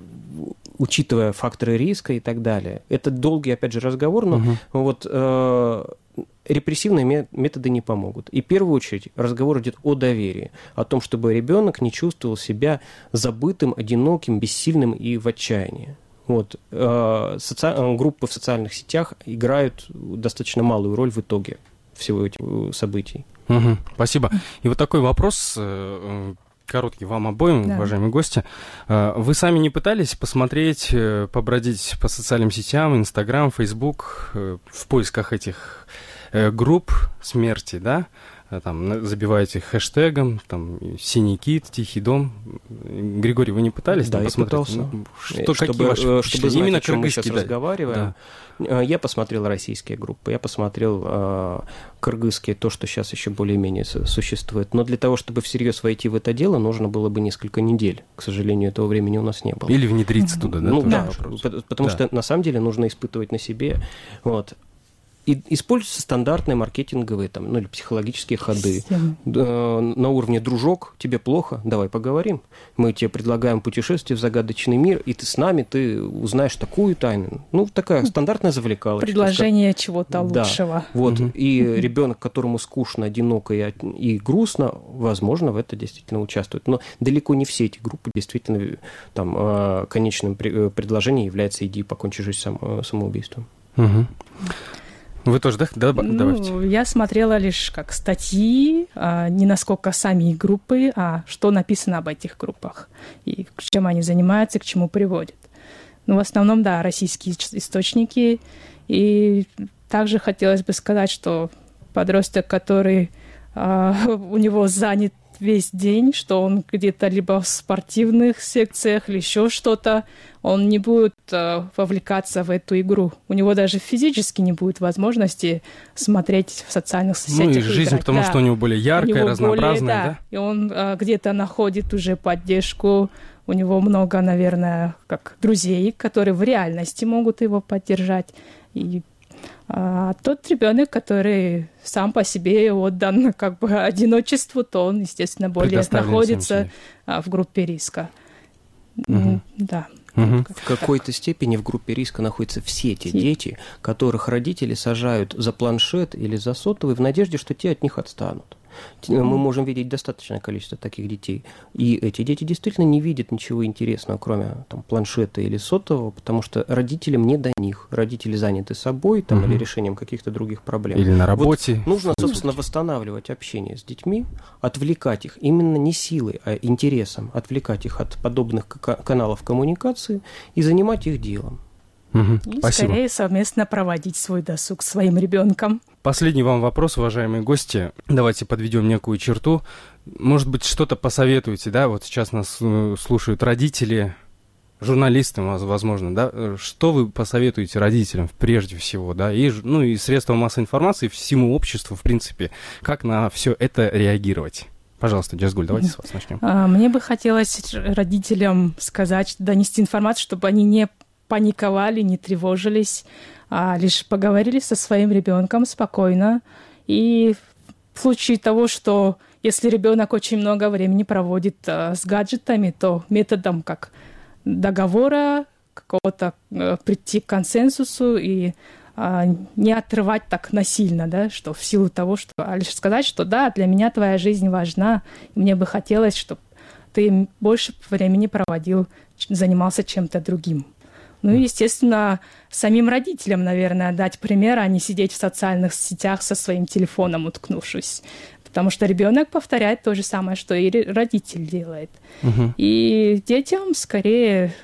учитывая факторы риска и так далее. Это долгий, опять же, разговор, но угу. вот, э, репрессивные методы не помогут. И в первую очередь разговор идет о доверии, о том, чтобы ребенок не чувствовал себя забытым, одиноким, бессильным и в отчаянии. Вот. Э, соци... Группы в социальных сетях играют достаточно малую роль в итоге всего этих событий. Угу, спасибо. И вот такой вопрос, короткий вам обоим, да. уважаемые гости. Вы сами не пытались посмотреть, побродить по социальным сетям, Инстаграм, Фейсбук, в поисках этих групп смерти, да? Там забиваете хэштегом, там, «Синий кит», «Тихий дом». Григорий, вы не пытались да, там посмотреть? Пытался. Что, чтобы, какие ваши чтобы знать, именно о чем мы сейчас да. разговариваем. Да. Я посмотрел российские группы, я посмотрел э, кыргызские, то, что сейчас еще более-менее существует. Но для того, чтобы всерьез войти в это дело, нужно было бы несколько недель. К сожалению, этого времени у нас не было. Или внедриться туда, да? Ну, да, да, потому да. что на самом деле нужно испытывать на себе. Вот. И используются стандартные маркетинговые там, ну, или психологические ходы. На уровне «дружок, тебе плохо, давай поговорим». Мы тебе предлагаем путешествие в загадочный мир, и ты с нами, ты узнаешь такую тайну. Ну, такая стандартная завлекалочка. Предложение чего-то да. лучшего. Вот. Угу. И ребенок, которому скучно, одиноко и, и грустно, возможно, в это действительно участвует. Но далеко не все эти группы действительно там, конечным предложением является «иди покончи жизнь сам, самоубийством». Угу. Вы тоже, да? да ну, добавьте. Я смотрела лишь как статьи, а, не насколько сами группы, а что написано об этих группах, и чем они занимаются, к чему приводят. Ну, в основном, да, российские источники. И также хотелось бы сказать, что подросток, который а, у него занят весь день, что он где-то либо в спортивных секциях или еще что-то, он не будет э, вовлекаться в эту игру. У него даже физически не будет возможности смотреть в социальных сетях. Ну и жизнь, играть. потому да. что у него более яркая, него разнообразная, более, да. да. И он э, где-то находит уже поддержку. У него много, наверное, как друзей, которые в реальности могут его поддержать. И А тот ребенок, который сам по себе отдан как бы одиночеству, то он, естественно, более находится в группе риска. Угу. Да. Угу. В какой-то степени в группе риска находятся все те дети, которых родители сажают за планшет или за сотовый в надежде, что те от них отстанут. Мы можем видеть достаточное количество таких детей. И эти дети действительно не видят ничего интересного, кроме там, планшета или сотового, потому что родителям не до них. Родители заняты собой там, угу. или решением каких-то других проблем. Или на работе. Вот нужно, собственно, восстанавливать общение с детьми, отвлекать их именно не силой, а интересом, отвлекать их от подобных каналов коммуникации и занимать их делом. Угу. И Спасибо. скорее совместно проводить свой досуг с своим ребенком. Последний вам вопрос, уважаемые гости. Давайте подведем некую черту. Может быть, что-то посоветуете, да? Вот сейчас нас слушают родители, журналисты, возможно, да? Что вы посоветуете родителям прежде всего, да? И, ну, и средствам массовой информации, всему обществу, в принципе, как на все это реагировать? Пожалуйста, Джазгуль, давайте с вас начнем. Мне бы хотелось родителям сказать, донести информацию, чтобы они не паниковали, не тревожились, а лишь поговорили со своим ребенком спокойно. И в случае того, что если ребенок очень много времени проводит а, с гаджетами, то методом как договора, какого-то а, прийти к консенсусу и а, не отрывать так насильно, да, что в силу того, что а лишь сказать, что да, для меня твоя жизнь важна, и мне бы хотелось, чтобы ты больше времени проводил, занимался чем-то другим. Ну и, естественно, самим родителям, наверное, дать пример, а не сидеть в социальных сетях со своим телефоном, уткнувшись. Потому что ребенок повторяет то же самое, что и родитель делает. Угу. И детям скорее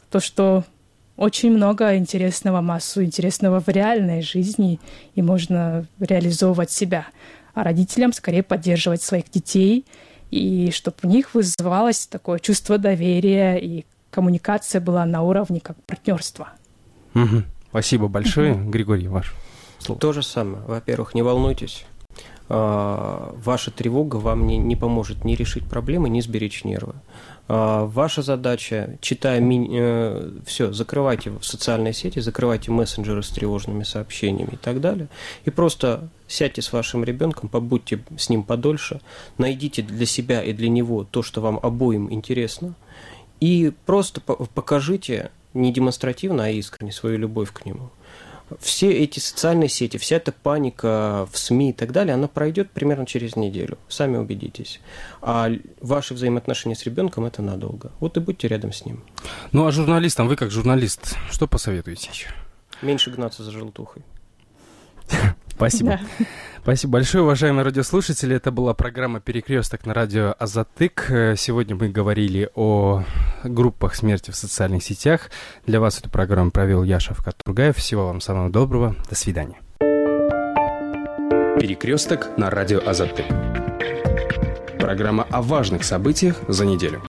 то, что очень много интересного, массу интересного в реальной жизни, и можно реализовывать себя. А родителям скорее поддерживать своих детей, и чтобы у них вызывалось такое чувство доверия, и коммуникация была на уровне как партнерства. Угу. Спасибо большое. Угу. Григорий, ваш слово. То же самое. Во-первых, не волнуйтесь. Ваша тревога вам не, не поможет ни решить проблемы, ни сберечь нервы. Ваша задача, читая ми... все, закрывайте социальные сети, закрывайте мессенджеры с тревожными сообщениями и так далее, и просто сядьте с вашим ребенком, побудьте с ним подольше, найдите для себя и для него то, что вам обоим интересно, и просто покажите не демонстративно, а искренне свою любовь к нему. Все эти социальные сети, вся эта паника в СМИ и так далее, она пройдет примерно через неделю. Сами убедитесь. А ваши взаимоотношения с ребенком – это надолго. Вот и будьте рядом с ним. Ну, а журналистам, вы как журналист, что посоветуете еще? Меньше гнаться за желтухой. Спасибо. Да. Спасибо большое, уважаемые радиослушатели. Это была программа «Перекресток» на радио Азаттык. Сегодня мы говорили о группах смерти в социальных сетях. Для вас эту программу провел я, Шавкат Тургаев. Всего вам самого доброго. До свидания. «Перекресток» на радио Азаттык. Программа о важных событиях за неделю.